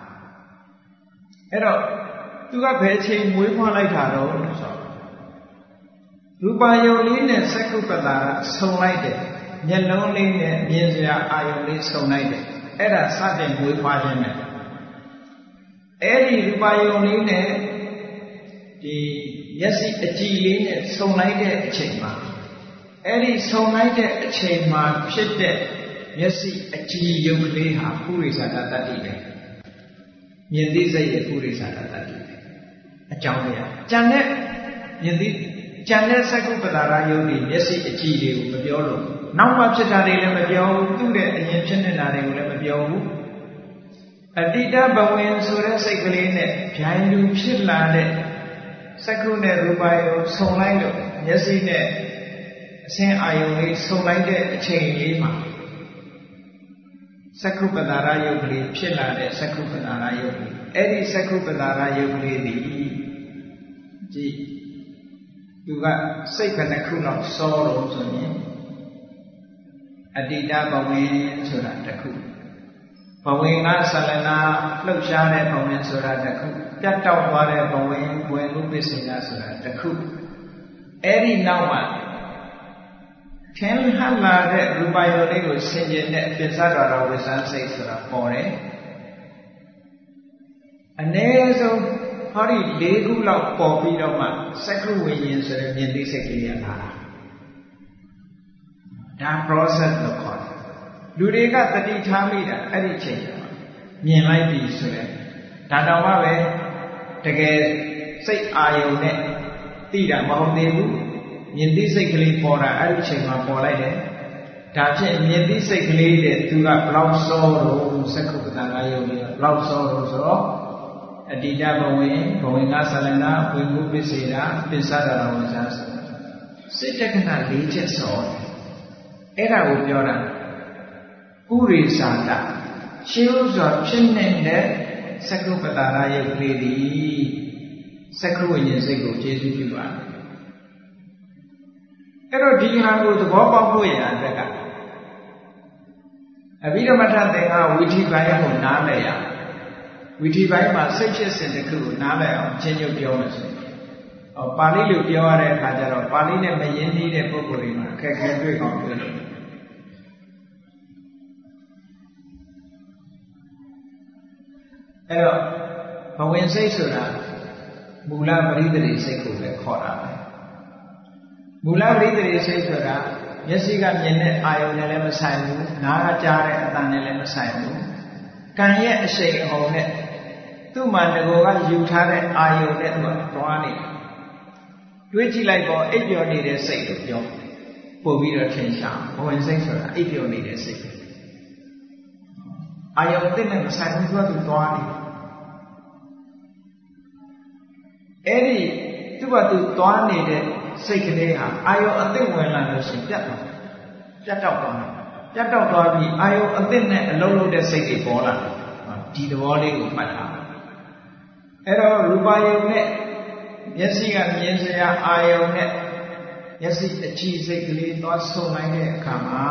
အဲ့တော့သူကဘယ်ချိန်မွေးဖွားလိုက်တာတော့ဆိုရူပယုံလေးနဲ့စက္ခုပတာကဆုံလိုက်တယ်မျက်လုံးလေးနဲ့မြင်စရာအာယုံလေးဆုံလိုက်တယ်အဲ့ဒါစတင်မွေးဖွားခြင်းပဲအဲ့ဒီရူပယုံလေးနဲ့ဒီမျက်စိအကြည်လေးနဲ့ဆုံလိုက်တဲ့အချိန်မှာအဲ့ဒီဆုံလိုက်တဲ့အချိန်မှာဖြစ်တဲ့မျက်စိအကြည်ယုံကလေးဟာပုရိသတာတတ္တိပဲမြင်သိစိတ်ရဲ့ပုရိသတာတတ္တိပဲအကြောင်းတရားကြံတဲ့မြင်သိကြံတဲ့စက္ခုပတာရယုံဒီမျက်စိအကြည်တွေကိုမပြောလို့နောက်မှဖြစ်တာတွေလည်းမပြောဘူးသူ့တဲ့အရင်ဖြစ်နေတာတွေကိုလည်းမပြောဘူးအတ္တိတဘဝင်ဆိုတဲ့စိတ်ကလေးနဲ့ဗျိုင်းလူဖြစ်လာတဲ့စက္ခုနဲ့ရူပယုံဆုံလိုက်လို့မျက်စိနဲ့အဆင်းအာယုံလေးဆုံလိုက်တဲ့အချိန်လေးမှာစက္ခုပတာရယုတ်ကလေးဖြစ်လာတဲ့စက္ခုပတာရယုတ်ကလေးအဲ့ဒီစက္ခုပတာရယုတ်ကလေးဒီကြည့်သူကစိတ်ဘယ်နှခုလောက်စောတော့ဆိုရင်အတ္တိတဘဝင်ဆိုတာတစ်ခုဘဝင်ကဆလနာလှုပ်ရှားတဲ့ဘဝင်ဆိုတာတစ်ခုပြတ်တောက်သွားတဲ့ဘဝင်ဝင်ဥပ္ပစ္စေယဆိုတာတစ်ခုအဲ့ဒီနောက်မှာထင်ဟပ်လာတဲ့ရူပယုံလေးကိုဆင်ခြင်တဲ့အပစ္စဒတော်ဝိသံစိတ်ဆိုတာပေါ်တယ်အ ਨੇ ဆုံးဟောဒီ၄ခုလောက်ပေါ်ပြီးတော့မှစက္ခုဝိညာဉ်ဆိုတဲ့မြင်သိစိတ်ကလေးရလာတာဒါ process လို့ခေါ်တယ်လူတွေကတတိထားမိတာအဲ့ဒီချိန်မြင်လိုက်ပြီဆိုရင်ဒါတောင်မှပဲတကယ်စိတ်အာယုံနဲ့သိတာမဟုတ်သေးဘူးမြင်သိစိတ်ကလေးပေါ်တာအဲ့ဒီချိန်မှာပေါ်လိုက်တယ်ဒါဖြင့်မြင်သိစိတ်ကလေးတဲ့သူကဘလောက်စောတော့စက္ခုပတာကယုံလေးဘလောက်စောတော့ဆိုတော့အတ္တဘဝင်ကဆလနာဝိမှုပစ္စေတာပစ္ဆဒရဝဇ္ဇစိတ်တက္ကနာ၄ချက်စောတယ်အဲ့ဒါကိုပြောတာဥရိသာတရှင်းဥစွာဖြစ်နေတဲ့စက္ခုပတာရယုတ်ကလေးသည်စက္ခုဝိညာဉ်စိတ်ကိုကျေစုပြုပါတယ်အဲ့တော့ဒီဟာကိုသဘောပေါက်ဖို့ရတဲ့ကအဘိဓမ္မထသင်္ဃဝိထိပိုင်းကိုနားလည်ရဝိထိပိုင်းမှာစိတ်ဖြစ်စဉ်တစ်ခုကိုနားလည်အောင်ချင်းညွတ်ပြောမယ်ဆိုရင်ပါဠိလိုပြောရတဲ့အခါကျတော့ပါဠိနဲ့မရင်းနှီးတဲ့ပုဂ္ဂိုလ်တွေမှာအခက်အခဲတွေ့ကောင်းတွေ့လို့အဲ့တော့ဘဝင်စိတ်ဆိုတာမူလပရိသေစိတ်ကိုလည်းခေါ်တာပဲမူလပရိသေစိတ်ဆိုတာမျက်စိကမြင်တဲ့အာယုံနဲ့လည်းမဆိုင်ဘူးနားကကြားတဲ့အသံနဲ့လည်းမဆိုင်ဘူးကံရဲ့အရှိန်အဟုန်နဲ့သူ့မှာတကောကယူထားတဲ့အာယုံနဲ့သူကသွားနေတွေးကြည့်လိုက်တော့အိပ်ပျော်နေတဲ့စိတ်ကိုပြောပို့ပြီးတော့ထင်ရှားဘဝင်စိတ်ဆိုတာအိပ်ပျော်နေတဲ့စိတ်အာယုံအသစ်နဲ့မဆိုင်ဘူးသူကသွားနေအဲ့ဒီသူ့ဘာသူသွားနေတဲ့စိတ်ကလေးဟာအာယုံအသစ်ဝင်လာလို့ရှိရင်ပြတ်တော့သွားပြီးအာယုံအသစ်နဲ့အလုံးလုံးတဲ့စိတ်တွေပေါ်လာဒီသဘောလေးကိုမှတ်ထားအဲ့တော့ရူပယုံနဲ့မျက်စိကမြင်စရာအာယုံနဲ့မျက်စိအကြည့်စိတ်ကလေးသွားဆုံနိုင်တဲ့အခါမှာ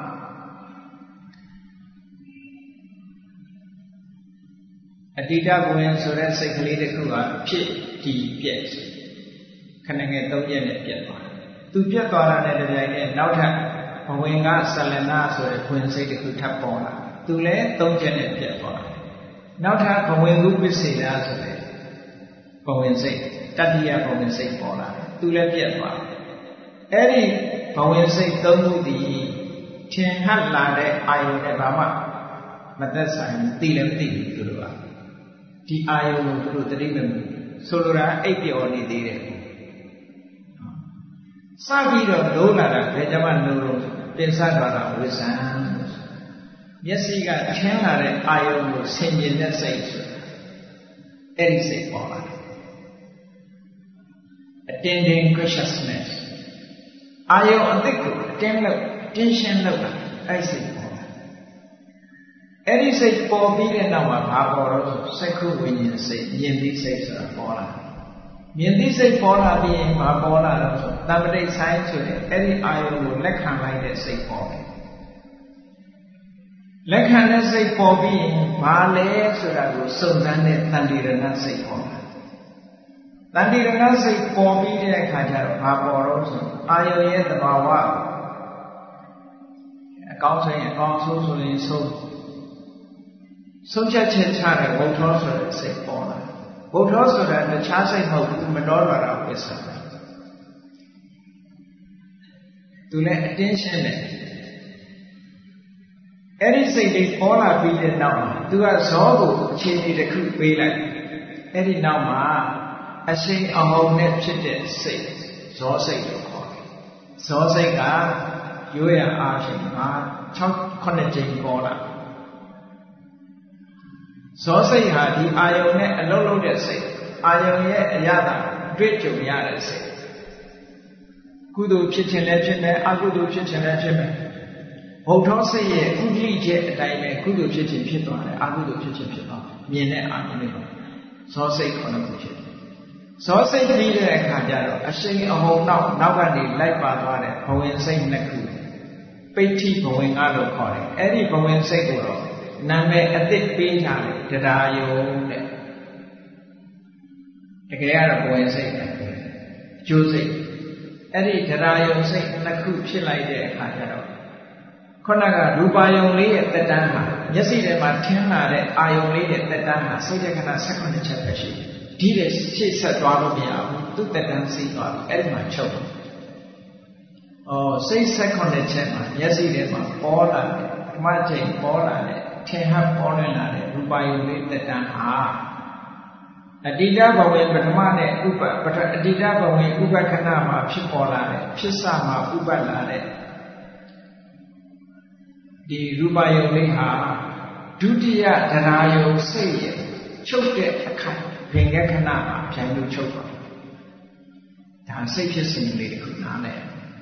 အတ္တဘဝင်ဆိုတဲ့စိတ်ကလေးတစ်ခုကဖြစ်တည်ပြည့်ခဏငယ်၃ရက်နဲ့ပြတ်သွားတယ်။သူပြတ်သွားတာနဲ့တပြိုင်နက်နောက်ထပ်ဘဝင်ကဆလနာဆိုတဲ့ဝင်စိတ်တစ်ခုထပ်ပေါ်လာ။သူလည်း၃ရက်နဲ့ပြတ်သွားတယ်။နောက်ထပ်ဘဝင်ကုပ္ပစေတာဆိုတဲ့ဘဝင်စိတ်တတိယဘဝင်စိတ်ပေါ်လာတယ်။သူလည်းပြတ်သွားတယ်။အဲ့ဒီဘဝင်စိတ်၃ခုတည်းထင်ဟပ်လာတဲ့အာယုန်နဲ့ဘာမှမသက်ဆိုင်ဘူးသိလည်းမသိဘူးသူတို့ကဒီအာယုန်ကိုသူတို့သတိမမူဆိုလိုတာအိပ်ပျော်နေသေးတယ်စပြီးတော့လုံးလာတာဘယ်ကြမှာလုံးလို့တင်စားသွားတာဝိဇ္ဇံမျက်စိကထင်းလာတဲ့အာယုန်ကိုဆင်ခြင်တဲ့စိတ်ဆိုအဲ့ဒီစိတ်ပေါ်လာတယ် attending consciousness အာယုန်အသစ်ကို tension လုပ်တာအဲ့စိတ်ပေါ်လာအဲ့ဒီစိတ်ပေါ်ပြီးတဲ့နောက်မှာဘာပေါ်တော့စက္ခုဝိညာဉ်စိတ်မြင်သိစိတ်ဆိုတာပေါ်လာမြင်သိစိတ်ပေါ်လာပြီးရင်ဘာပေါ်လာတော့ဆိုတမ္ပတိဆိုင်ဆိုတဲ့အဲ့ဒီအာယုံကိုလက်ခံလိုက်တဲ့စိတ်ပေါ်တယ်လက်ခံတဲ့စိတ်ပေါ်ပြီးရင်ဘာလဲဆိုတာကိုစုံစမ်းတဲ့တန်တိရဏစိတ်ပေါ်လာတန်တိရဏစိတ်ပေါ်ပြီးတဲ့အခါကျတော့ဘာပေါ်တော့ဆိုအာယုံရဲ့သဘာဝအကောင်းဆုံးရင်အကောင်းဆုံးဆိုရင်ဆုံးဖြတ်ချက်ချတဲ့ဝုထောဆိုတဲ့စိတ်ပေါ်လာဘုထောဆိုတာတခြားစိတ်မဟုတ်ဘူးမတော်လာတာပစ္စည်းသူလည်း attention နဲ့အဲ့ဒီစိတ်တွေပေါ်လာပြီးတဲ့နောက်မှာသူကဇောကိုအခြေအနေတစ်ခုပေးလိုက်အဲ့ဒီနောက်မှာအရှိန်အဟုန်နဲ့ဖြစ်တဲ့စိတ်ဇောစိတ်ကိုခေါ်တယ်ဇောစိတ်ကရိုးရအားဖြင့်6-9 ကြိမ်ပေါ်လာဇောစိတ်ဟာဒီအာယုန်နဲ့အလုံးလုံးတဲ့စိတ်အာယုန်ရဲ့အရသာတွေ့ကြုံရတဲ့စိတ်ကုသိုလ်ဖြစ်ခြင်းလည်းဖြစ်မယ်အကုသိုလ်ဖြစ်ခြင်းလည်းဖြစ်မယ်ဘုထောစိတ်ရဲ့ဥဒိချက်အတိုင်းပဲကုသိုလ်ဖြစ်ခြင်းဖြစ်သွားတယ်အကုသိုလ်ဖြစ်ခြင်းဖြစ်သွားမြင်တဲ့အာရုံလေးပါဇောစိတ်ခေါ်လို့ဖြစ်တယ်ဇောစိတ်ပြီးတဲ့အခါကျတော့အရှိန်အဟုန်နောက်ကနေလိုက်ပါသွားတဲ့ဘဝင်စိတ်နှစ်ခုပိဋ္ဌိဘဝင်ကလို့ခေါ်တယ်အဲ့ဒီဘဝင်စိတ်ကိုတော့နာမည်အသစ်ပေးထားတယ်တရားယုံတဲ့တကယ်ကတော့ဘဝင်စိတ်ပဲအကျိုးစိတ်အဲ့ဒီတရားယုံစိတ်နှစ်ခုဖြစ်လိုက်တဲ့အခါကျတော့ခုနကရူပါယုံလေးရဲ့တက်တန်းမှာမျက်စိထဲမှာထင်းလာတဲ့အာယုံလေးရဲ့တက်တန်းမှာစိတ်တက္ကနာ18ချက်ပဲရှိတယ်ဒီတဲ့ရှေ့ဆက်သွားလို့မရဘူးသူ့တက်တန်းစီးသွားပြီအဲ့ဒီမှာချုပ်တယ်စိတ်18ချက်မှာမျက်စိထဲမှာပေါ်လာတယ်ဓမ္မချိန်ပေါ်လာတယ်ထင်ဟပ်ပေါ်လွင်လာတဲ့ရူပါယုံလေးတက်တန်းဟာအတ္တဘဝင်ပထမနဲ့အတ္တဘဝင်ဥပက္ခဏမှာဖြစ်ပေါ်လာတဲ့ဖြစ်စမှာဥပတ်လာတဲ့ဒီရူပယုံလေးဟာဒုတိယဒနာယုံစိတ်ရဲ့ချုပ်တဲ့အခါဘင်္ဂခဏမှာပြန်လို့ချုပ်ပါဒါစိတ်ဖြစ်စဉ်လေးတစ်ခုနားလဲ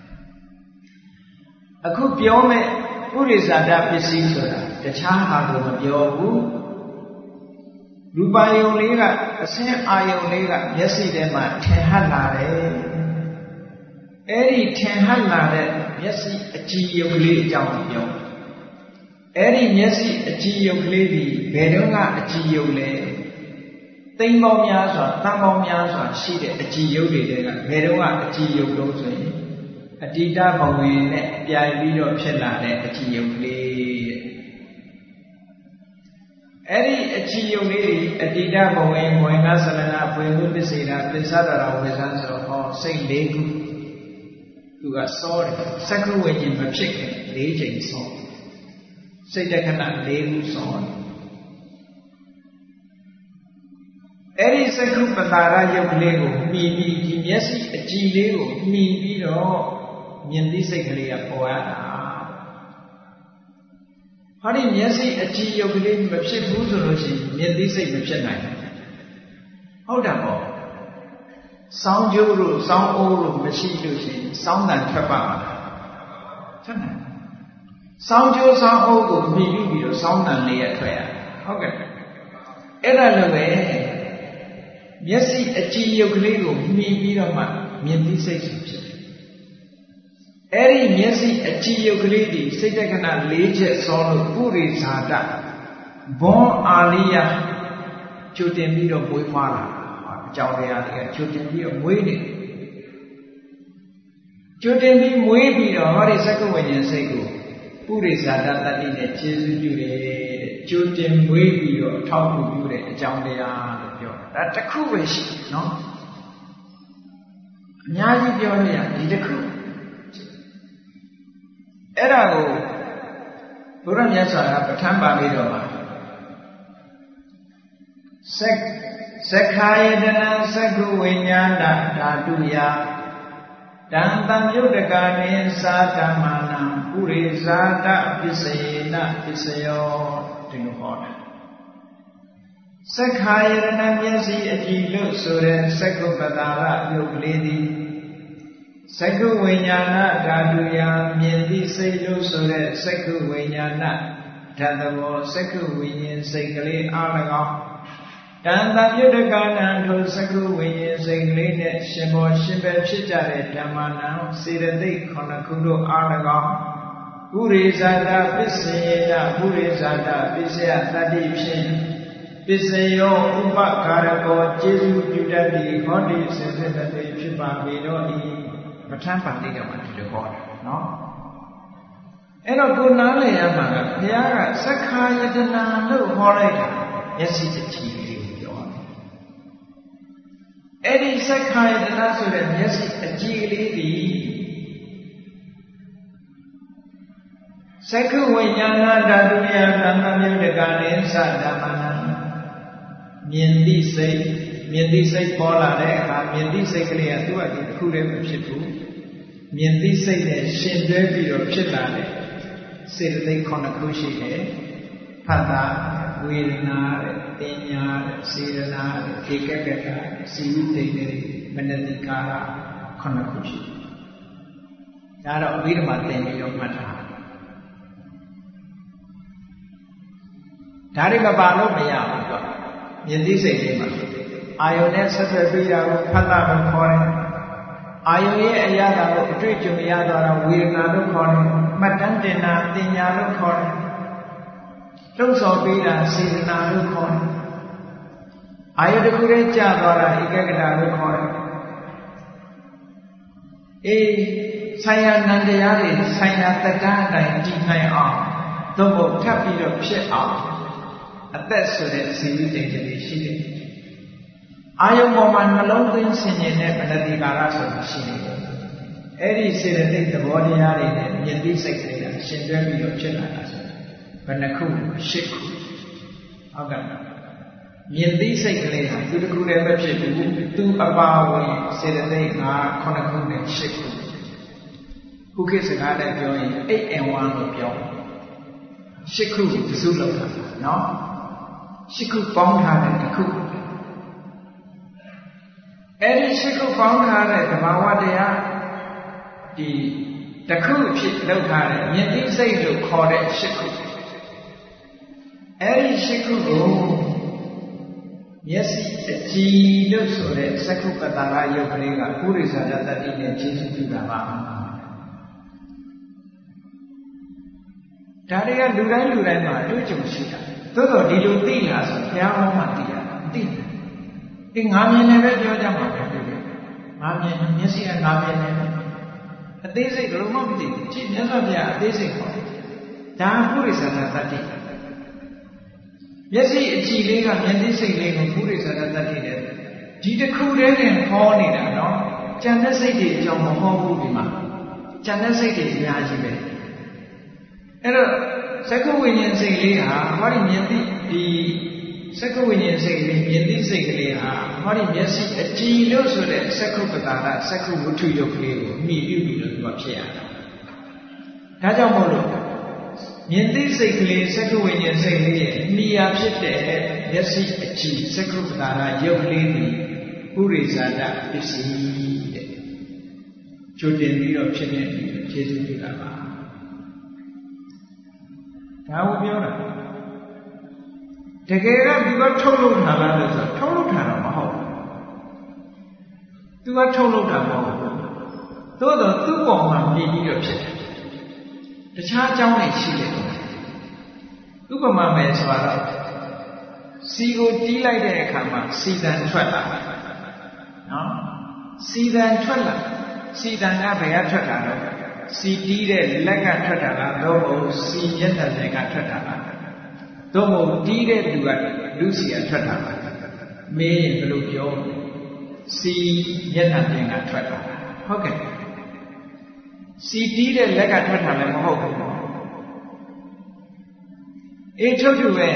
အခုပြောမဲ့ပုရိသတာပစ္စည်းဆိုတာတခြားဟာကိုမပြောဘူးရူပယုံလေးကအစင်းအာယုံလေးကမျက်စိထဲမှာထင်ဟပ်လာတယ်အဲ့ဒီထင်ဟပ်လာတဲ့မျက်စိအကြည်ယုံလေးအကြောင်းပြောအဲ့ဒီမျက်စိအကြည်ယုံကလေးဒီဘယ်တော့ကအကြည်ယုံလဲသိမ့်ပေါင်းများစွာတန်ပေါင်းများစွာရှိတဲ့အကြည်ယုံတွေကဘယ်တော့ကအကြည်ယုံလို့ဆိုရင်အတ္တဘဝင်နဲ့ပြိုင်ပြီးတော့ဖြစ်လာတဲ့အကြည်ယုံကလေးအဲ့ဒီအကြည်ယုံလေးအတ္တဘဝင်ဘဝင်ကသလနာဘဝင်မှုပစ္စေတာပစ္ဆဒရာဝေဇန်ဆိုတော့ဟောစိတ်၄ခုသူကစောတယ်စက္ခုဝိညာဉ်မဖြစ်ခင်၄ချိန်စောစိတ်တခဏ၄ခုစောတယ်အဲ့ဒီစက္ခုပတာရယုတ်လေးကိုမှီပြီးဒီမျက်စိအကြည်လေးကိုမှီပြီးတော့မြင်သိစိတ်ကလေးကပေါ်ရတာဟောဒီမျက်စိအကြည်ယုတ်ကလေးမဖြစ်ဘူးဆိုလို့ရှိရင်မြင်သိစိတ်မဖြစ်နိုင်ဘူးဟုတ်တယ်ပေါ့စောင်းကျိုးတို့စောင်းအိုးတို့မရှိလို့ရှိရင်စောင်းတန်ထွက်ပါမလားထွက်နိုင်စောင်းကျိုးစောင်းအိုးကိုမှီပြီးတော့စောင်းတန်လေးရထွက်ရဟုတ်ကဲ့အဲ့ဒါလည်းပဲမျက်စိအကြည်ယုတ်ကလေးကိုမှီပြီးတော့မှမြင်သိစိတ်ဖြစ်တယ်အဲ့ဒီမျက်စိအကြည်ယုတ်ကလေးဒီစိတ်တက္ကနာ၄ချက်စောလို့ပုရိသတာဘွန်အာလိယကျူတင်ပြီးတော့မွေးဖွားလာအကြောင်းတရားတွေကကျူတင်ပြီးတော့မွေးနေကျူတင်ပြီးမွေးပြီးတော့ဟောဒီစက္ကဝိညာဉ်စိတ်ကိုပုရိသတာတတိနဲ့ခြေစွပြုတယ်ကျူတင်မွေးပြီးတော့အထောက်အကူပြုတဲ့အကြောင်းတရားလို့ပြောတာဒါတစ်ခုပဲရှိနော်အများကြီးပြောလို့ရဒီတစ်ခုအဲ့ဒါကိုဘုရားမြတ်စွာဘုရားပဋ္ဌာန်းပါဠိတော်မှာသက္ခာယတနာသက္ခုဝိညာဏဓာတုယတံတံယုတ်တကာနိသာဓမ္မာနံပုရိဇာတပစ္စယေနပစ္စယောဒီလိုဟောတာသက္ခာယတနာမျက်စိအကြည်လို့ဆိုတဲ့သက္ခုပတာရယုတ်ကလေးသည်သက္ခုဝိညာဏဓာတုယမြင်သည့်စိတ်လို့ဆိုတဲ့သက္ခုဝိညာဏဓာတ်ဘောသက္ခုဝိညာဉ်စိတ်ကလေးအား၎င်းတန်တပြုတ္တကာဏံထိုသက္ခုဝိညာဉ်စိတ်ကလေးနဲ့ရှင်ဘောရှင်ပဲဖြစ်ကြတဲ့ဓမ္မနံစေတသိက်9ခုတို့အား၎င်းပုရိဇာတပစ္စယေနပုရိဇာတပစ္စယတတိဖြင့်ပစ္စယောဥပကာရကောကျေစုပြုတတ်သည့်ဟောဒီစေတသိက်ဖြစ်ပါပေတော့၏ပဋ္ဌာန်းပါဠိတော်မှာဒီလိုဟောတာနော်အဲ့တော့ကိုနားလည်ရမှာကဘုရားကသက္ခာယတနာလို့ဟောလိုက်တာမျက်စိအကြည့်လေးကိုပြောတယ်အဲ့ဒီသက္ခာယတနာဆိုတဲ့မျက်စိအကြည့်လေးဒီသက္ခုဝိညာဏဓာတုယသံဃာမြုတ္တကာနိသဓမ္မနာမြင်သိစိတ်ပေါ်လာတဲ့အခါမြင်သိစိတ်ကလေးကသူ့အတူတစ်ခုတည်းမဖြစ်ဘူးမြင်သိစိတ်နဲ့ရှင်တွဲပြီးတော့ဖြစ်လာတဲ့စေတသိက်9ခုရှိတယ်ဖတ်တာဝေဒနာတဲ့ပညာတဲ့စေရနာတဲ့ဧကကတစီဝိတ္တိတဲ့မနတိကာရ9ခုရှိတယ်ဒါတော့အဘိဓမ္မာသင်ပြီးတော့မှတ်တာဒါတွေမပါလို့မရဘူးကွာမြင်သိစိတ်လေးမှာအာယုန်နဲ့ဆက်သွယ်ပြီးတာကိုဖတ်တာလို့ခေါ်တယ်အာယုန်ရဲ့အရာကိုအတွေ့အကြုံရသွားတာဝေဒနာလို့ခေါ်တယ်မှတ်တမ်းတင်တာတင်ညာလို့ခေါ်တယ်လှုပ်ဆော်ပြီးတာစေတနာလို့ခေါ်တယ်အာယုန်တစ်ခုတည်းကြာသွားတာဧကဂတလို့ခေါ်တယ်ဆိုင်ရာနန္တရားတွေဆိုင်ရာတက္ကန်းအတိုင်းတည်နိုင်အောင်သို့မဟုတ်ထပ်ပြီးတော့ဖြစ်အောင်အသက်ဆိုတဲ့ဇီဝတိတ်တွေရှိတယ်အာယုံပေါ်မှာနှလုံးသွင်းဆင်ခြင်တဲ့မနတိကာရဆိုတာရှိတယ်အဲ့ဒီစေတသိက်သဘောတရားတွေနဲ့မြင်သိစိတ်တွေကရှင်တွဲပြီးတော့ဖြစ်လာတာဆိုဘယ်နှခု10ခုဟုတ်ကဲ့မြင်သိစိတ်ကလေးဟာသူတစ်ခုတည်းပဲဖြစ်ဘူးသူအပါဝင်စေတသိက်9ခုနဲ့10ခုခုခေတ်စကားနဲ့ပြောရင်8 and 1လို့ပြောရှစ်ခုတစုလောက်တာနော်ရှစ်ခုပေါင်းထားတဲ့တစ်ခုအဲ့ဒီရှစ်ခုပေါင်းထားတဲ့သဘာဝတရားဒီတစ်ခုဖြစ်လောက်ထားတဲ့မြင်သိစိတ်လို့ခေါ်တဲ့ရှစ်ခုအဲ့ဒီရှစ်ခုကိုမျက်စိအကြည်လို့ဆိုတဲ့သက္ကုပ္ပတာရယုတ်ကလေးကပုရိသဇာတတိနဲ့ခြေစွပြုတာပါဒါတွေကလူတိုင်းမှာအတွေ့အကြုံရှိတာသို့တော့ဒီလိုသိလာဆိုဘုရားဟောမှသိရတာမသိဘူးအေးငါမြင်တယ်ပဲပြောကြမှာပဲငါမြင်မျက်စိကငါမြင်တယ်အသေးစိတ်ဘယ်လိုမှမသိဘူးကြည့်မြတ်စွာဘုရားအသေးစိတ်ခေါ်ဒါပုရိသဇာတတိမျက်စိအကြည့်လေးကမျက်စိစိတ်လေးကိုပုရိသဇာတတိတဲ့ဒီတစ်ခုတည်းနဲ့ဟောနေတာနော်ကြံတဲ့စိတ်တွေအကြောင်းမဟောဘူးဒီမှာကြံတဲ့စိတ်တွေအများကြီးပဲအဲ့တော့သက္ကဝိညာဉ်စိတ်လေးဟာဟောဒီမြင်သိဒီသက္ကဝိညာဉ်စိတ်လေးမြင်သိစိတ်ကလေးဟာဟောဒီမျက်စိအကြည်လို့ဆိုတဲ့သက္ကုပ္ပတာရသက္ကုဝတ္ထုယုတ်ကလေးကိုမှီပြုပြီးတော့သူကဖြစ်ရတာဒါကြောင့်မို့လို့မြင်သိစိတ်ကလေးသက္ကဝိညာဉ်စိတ်လေးရဲ့မှီရာဖြစ်တဲ့မျက်စိအကြည်သက္ကုပ္ပတာရယုတ်ကလေးကိုပုရိသဇာတပစ္စည်းတဲ့ကြိုတင်ပြီးတော့ဖြစ်နေပြီးခြေစွပြုတာပါဒါကိုပြောတာတကယ်ကသူကထုတ်လုပ်တာလားလို့ဆိုထုတ်လုပ်တာတော့မဟုတ်ဘူးသူကထုတ်လုပ်တာမဟုတ်ဘူးသို့တော့သူ့ပေါ်မှာမြင်ပြီးတော့ဖြစ်တယ်တခြားအကြောင်းတွေရှိတယ်ဥပမာမယ်ဆိုတော့စီကိုတီးလိုက်တဲ့အခါမှာစီတန်ထွက်လာနော်စီတန်ထွက်လာစီတန်ကဘယ်ကထွက်လာတော့စီတီးတဲ့လက်ကထွက်တာလားတော့မဟုတ်စီမျက်နှာပြင်ကထွက်တာလားတော့မဟုတ်တီးတဲ့လူကလူစီကထွက်တာလားမေးရင်ဘယ်လိုပြောစီမျက်နှာပြင်ကထွက်တာဟုတ်ကဲ့စီတီးတဲ့လက်ကထွက်တာလည်းမဟုတ်ဘူးအေးထုတ်တူပဲ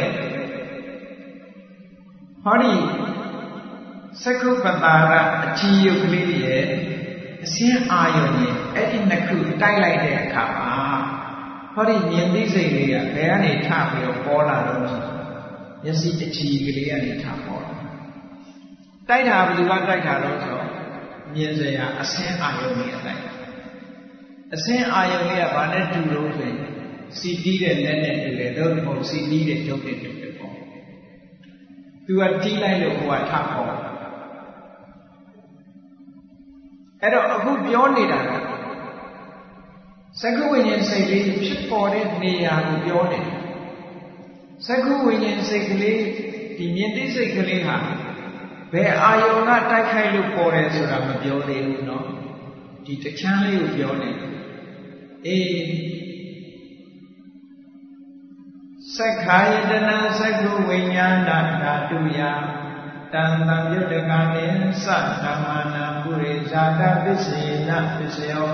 ဟောဒီသက္ကုပ္ပတာရအကြည်ယုတ်ကလေးရဲ့အစင်းအာယုံနဲ့အဲ့ဒီနှစ်ခုတိုက်လိုက်တဲ့အခါမှာဟောဒီမြင်သိစိတ်လေးကဘယ်ကနေထပြီးတော့ပေါ်လာတော့မျက်စိအကြည်ကလေးကနေထပေါ်လာတိုက်တာဘယ်သူကတိုက်တာတော့ဆိုမြင်စရာအစင်းအာယုံနဲ့တိုက်အစင်းအာယုံလေးကဘာနဲ့တူလို့ဆိုရင်စီတီးတဲ့လက်နဲ့တူတယ်တော့မဟုတ်စီတီးတဲ့ရုပ်နဲ့တူတယ်ပေါ့သူကတီးလိုက်လို့ဟိုကထပေါ်အဲ့တော့အခုပြောနေတာကသက္ကဝိညာဉ်စိတ်လေးဖြစ်ပေါ်တဲ့နေရာကိုပြောတယ်သက္ကဝိညာဉ်စိတ်ကလေးဒီမြင်သိစိတ်ကလေးဟာဘယ်အာယုံကတိုက်ခိုက်လို့ပေါ်တယ်ဆိုတာမပြောသေးဘူးเนาะဒီတချမ်းလေးကိုပြောတယ်အေးသက္ခာယတနာသက္ကဝိညာဏဓာတုယတံတံယုတ်တကမေသဓမ္မနာပုရိဇာတပစ္စေနပစ္စယော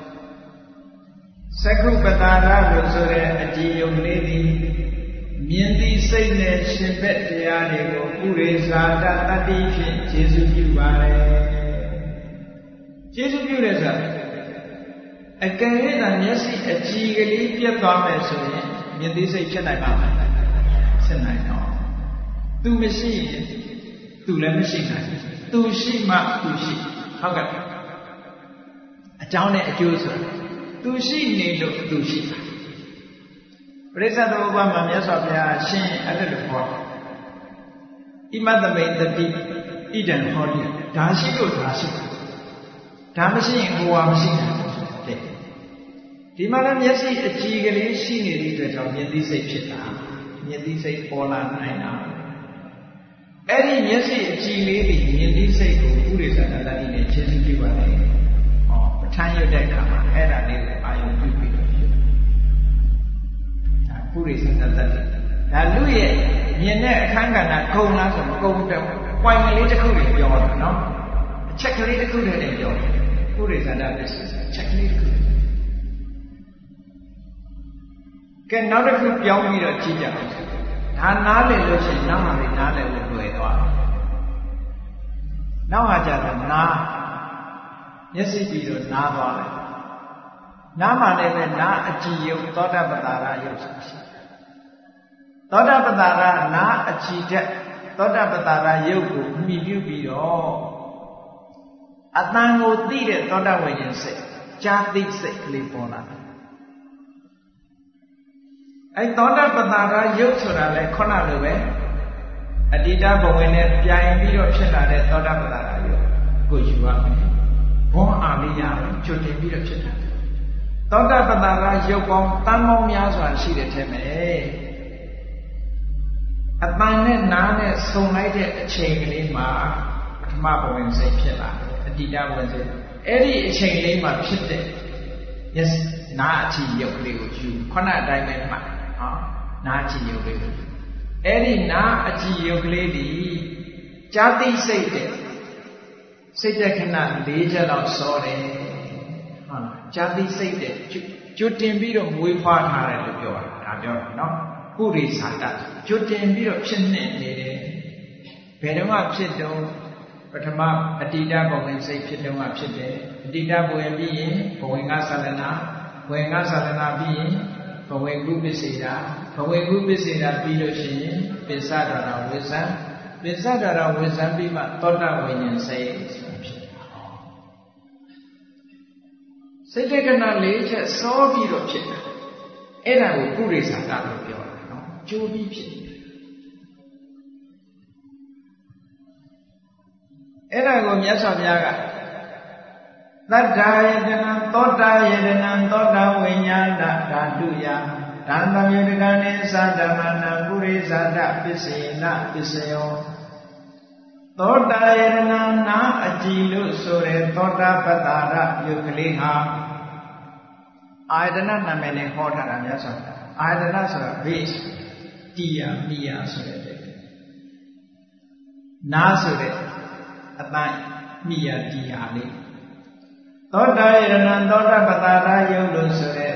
သက္ကုပ္ပတာရလို့ဆိုတဲ့အကြည်ယုံလေးသည်မြင်သည့်စိတ်နဲ့ရှင်ဘက်တရားတွေကိုပုရိဇာတတတိဖြင့်ခြေစွပြုပါလေခြေစွပြုတဲ့ဆိုတာအကယ်၍သာမျက်စိအကြည်ကလေးပြတ်သွားမယ်ဆိုရင်မြင်သိစိတ်ဖြစ်နိုင်ပါ့မလားဖြစ်နိုင်တော့သူမရှိရင်သူလည်းမရှိနိုင်သူရှိမှသူရှိဟုတ်ကဲ့အကြောင်းနဲ့အကျိုးဆိုတာသူရှိနေလို့သူရှိတာပရိစ္ဆေသမုပ္ပါမှာမြတ်စွာဘုရားရှင်းအဲ့ဒါလိုဟောဣမတမိတ်တတိဣဒံဟောတယ်ဒါရှိလို့ဒါရှိဒါမရှိရင်ဟိုဟာမရှိနိုင်ဘူးတဲ့ဒီမှာလည်းမျက်စိအကြည်ကလေးရှိနေတဲ့အတွက်ကြောင့်မြင်သိစိတ်ဖြစ်တာမြင်သိစိတ်ပေါ်လာနိုင်တာအဲ့ဒီမျက်စိအကြည်လေးတွေမြင်သိစိတ်ကိုဥရိသနာတတိနဲ့ခြေစွပြုပါလေဟောပဋ္ဌာန်းရွတ်တဲ့အခါမှာအဲ့ဒါလေးကိုအာယုံပြုပြီးတော့ဖြစ်ဒါဥရိသနာတတိဒါလူရဲ့မြင်တဲ့အခန်းကဏ္ဍကုန်လားဆိုမကုန်တော့ပွိုင်ကလေးတစ်ခုတွေပြောတာနော်အချက်ကလေးတစ်ခုတည်းနဲ့ပြောတယ်ဥရိသနာပစ္စည်းအချက်ကလေးတစ်ခုကဲနောက်တစ်ခုပြောင်းပြီးတော့ကြည့်ကြအောင်ဒါနားလည်လို့ရှိရင်နောက်မှာလည်းနားလည်လို့တွေ့သွားတယ်နောက်ဟာကျတော့နားမျက်စိပြီးတော့နားသွားတယ်နားမှာလည်းပဲနားအကြည်ယုတ်သောတပတ္တာရယုတ်ရှိသောတာပတ္တရာနာအကြည်တဲ့သောတာပတ္တရာယုတ်ကိုမှီပြုပြီးတော့အတန်ကိုသိတဲ့သောတာဝိညာဉ်စိတ်ကြားသိစိတ်ကလေးပေါ်လာတယ်အဲသောတာပတ္တရာယုတ်ဆိုတာလေခုနလိုပဲအတ္တဘဝင်နဲ့ပြိုင်ပြီးတော့ဖြစ်လာတဲ့သောတာပတ္တရာယုတ်ကိုယူရမယ်ဘောအာလိယကျွတ်တင်ပြီးတော့ဖြစ်တာသောတာပတ္တရာယုတ်ပေါင်းတန်ပေါင်းများစွာရှိတဲ့ထဲမှာအတန်နဲ့နားနဲ့ဆုံလိုက်တဲ့အချိန်ကလေးမှာပထမဘဝင်စိတ်ဖြစ်လာတယ်အတ္တဘဝင်စိတ်အဲ့ဒီအချိန်လေးမှာဖြစ်တဲ့ yes နာအချီယုတ်ကလေးကိုယူခုနအတိုင်းပဲမှဟောနာအချီယုတ်လေးကိုအဲ့ဒီနာအချီယုတ်ကလေးဒီကြာတိစိတ်တဲ့စိတ်တဲ့ခဏ၄ချက်လောက်စောတယ်ဟုတ်လားကြာတိစိတ်တဲ့ကျွတ်တင်ပြီးတော့မွေးဖွားထားတယ်လို့ပြောတာဒါပြောတာနော်ပုရိသတကျွတ်တင်ပြီးတော့ဖြစ်နေနေတယ်ဘယ်တော့မှဖြစ်တော့ပထမအတ္တဘဝင်စိတ်ဖြစ်တော့မှဖြစ်တယ်အတ္တဘဝင်ပြီးရင်ဘဝင်ကသလနာဘဝင်ကသလနာပြီးရင်ဘဝင်ကုပ္ပစေတာဘဝင်ကုပ္ပစေတာပြီးလို့ရှိရင်ပစ္စဒရဝိဇ္ဇံပစ္စဒရဝိဇ္ဇံပြီးမှသောတာဝိညာဉ်စိတ်ဆိုတာဖြစ်တာစိတ်တက္ကနာ၄ချက်စောပြီးတော့ဖြစ်တာအဲ့ဒါကိုပုရိသတာလို့ပြောတာနော်ကြိုးပြီးဖြစ်တယ်အဲ့ဒါကိုမြတ်စွာဘုရားကသတ္တာယတနံသောတာယတနံသောတာဝိညာဏဓာတုယဓမ္မယုတကနိသဓမ္မနံပုရိသတပစ္စေနပစ္စယောသောတာယတနံနာအကြည်လို့ဆိုတဲ့သောတာပတ္တရယုတ်ကလေးဟာအာယတနာနာမည်နဲ့ဟောထားတာမြတ်စွာဘုရားအာယတနာဆိုတာ base တိယမိယဆိုတဲ့နာဆိုတဲ့အတိုင်းမိယတိယလေးသောတာယတနံသောတာပတ္တရာယုတ်လို့ဆိုတဲ့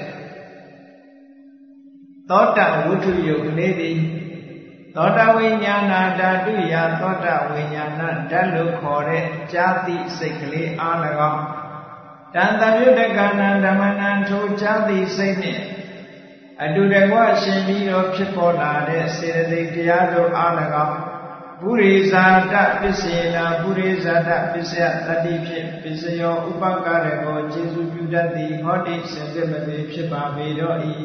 သောတာဝုထုယုတ်ကလေးသည်သောတာဝိညာဏဓာတုယသောတာဝိညာဏဓာတ်လို့ခေါ်တဲ့ဇာတိစိတ်ကလေးအား၎င်းတန်တမြုတ္တကဏံဓမ္မနံထိုဇာတိစိတ်နှင့်အတူတကွရှင်ပြီးတော့ဖြစ်ပေါ်လာတဲ့စေတသိက်တရားတို့အား၎င်းပုရိသတပစ္စေနာပုရိသတပစ္စယတတိဖြင့်ပစ္စယောဥပကရကိုကျေစုပြုတတ်သည်ဟောတိစင်စစ်မသေးဖြစ်ပါပေတော့၏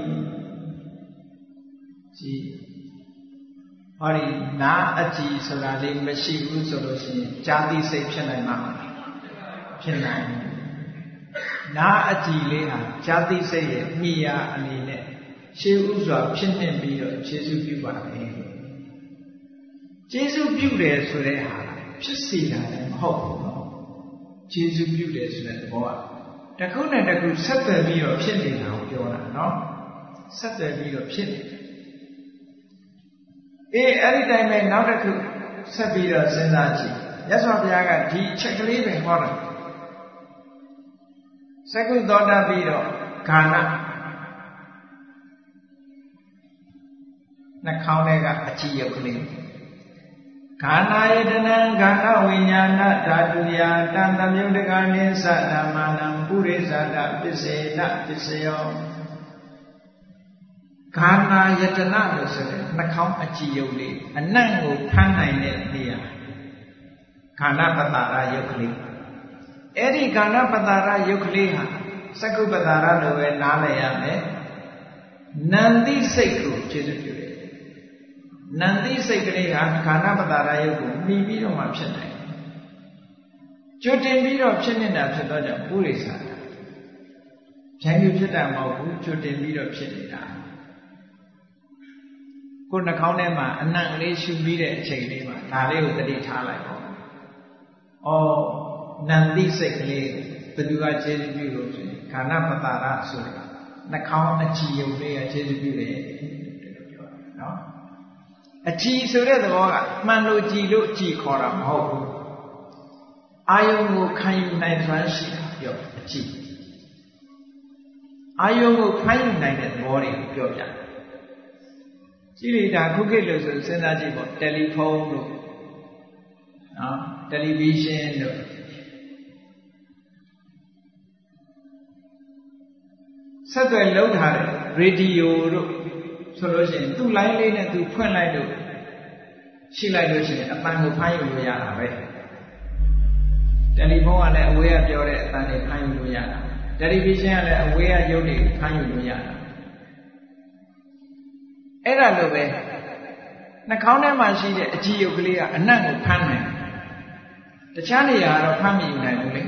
ကြည်ဟောဒီနာအကြည်ဆိုတာလေးမရှိဘူးဆိုလို့ရှိရင်ဇာတိစိတ်ဖြစ်နိုင်မှာဖြစ်နိုင်နာအကြည်လေးဟာဇာတိစိတ်ရဲ့မိယာအနေနဲ့ရှေးဥစွာဖြစ်နေပြီးတော့ကျေစုပြုပါမယ်ကျေစုပြုတယ်ဆိုတဲ့ဟာဖြစ်စီတာလည်းမဟုတ်ဘူးနော်ကျေစုပြုတယ်ဆိုတဲ့သဘောကတစ်ခုနဲ့တစ်ခုဆက်သွယ်ပြီးတော့ဖြစ်နေတာကိုပြောတာနော်ဆက်သွယ်ပြီးတော့ဖြစ်နေတယ်အဲ့ဒီတိုင်းပဲနောက်တစ်ခုဆက်ပြီးတော့စဉ်းစားကြည့်မြတ်စွာဘုရားကဒီအချက်ကလေးပဲဟောတာသက္ကုသောတာပြီးတော့ဂာနနှာခေါင်းထဲကအကြည်ရုပ်ကလေးဂာနာယတနံဂာနဝိညာဏဓာတုယတံတမြုတ္တကနိသဓမ္မနံပုရိသတပစ္စေနပစ္စယောဂာနာယတနလို့ဆိုတဲ့နှာခေါင်းအကြည်ရုပ်လေးအနံ့ကိုဖမ်းနိုင်တဲ့နေရာဂာနပတ္တရာယုတ်ကလေးအဲ့ဒီဂာနပတ္တရာယုတ်ကလေးဟာသက္ကုပတ္တရာလိုပဲနားလည်ရမယ်နန္တိစိတ်ကိုကျေစုပြုတယ်နန္တိစိတ်ကလေးကခန္ဓာပတ္တရာယုတ်ကိုမှီပြီးတော့မှဖြစ်နိုင်ကျွတ်တင်ပြီးတော့ဖြစ်နေတာဖြစ်တော့ကြောင့်ပုရိသတာဖြန်းပြဖြစ်တာမဟုတ်ဘူးကျွတ်တင်ပြီးတော့ဖြစ်နေတာကိုယ်နှာခေါင်းထဲမှာအနံ့လေးရှူပြီးတဲ့အချိန်လေးမှာဒါလေးကိုသတိထားလိုက်ပေါ့နန္တိစိတ်ကလေးဘယ်သူကကျေစုပြုလို့ဆိုရင်ခန္ဓာပတ္တရာဆိုတာနှာခေါင်းအကြည်ယုံလေးကကျေစုပြုတယ်ပြောတာနော်အကြည်ဆိုတဲ့သဘောကမှန်လို့ကြည်လို့ကြည်ခေါ်တာမဟုတ်ဘူးအာယုံကိုခံယူနိုင်စွမ်းရှိတာပြောအကြည်အာယုံကိုခံယူနိုင်တဲ့သဘောတွေကိုပြောပြကြည့်လိုက်တာခုခေတ်လို့ဆိုစဉ်းစားကြည့်ပေါ့တယ်လီဖုန်းတို့နော်တယ်လီဗီရှင်းတို့ဆက်သွယ်လုပ်ထားတဲ့ရေဒီယိုတို့ဆိုလို့ရှိရင်သူ့ line လေးနဲ့သူဖွင့်လိုက်လို့ရှိလိုက်လို့ရှိရင်အတန်ကိုဖမ်းယူလို့ရတာပဲတယ်လီဖုန်းကလည်းအဝေးကပြောတဲ့အတန်တွေဖမ်းယူလို့ရတာတယ်လီဗီရှင်းကလည်းအဝေးကရုပ်တွေဖမ်းယူလို့ရတာအဲ့ဒါလိုပဲနှာခေါင်းထဲမှာရှိတဲ့အကြည်ရုပ်ကလေးကအနံ့ကိုဖမ်းနိုင်တခြားနေရာကတော့ဖမ်းမယူနိုင်ဘူးလေ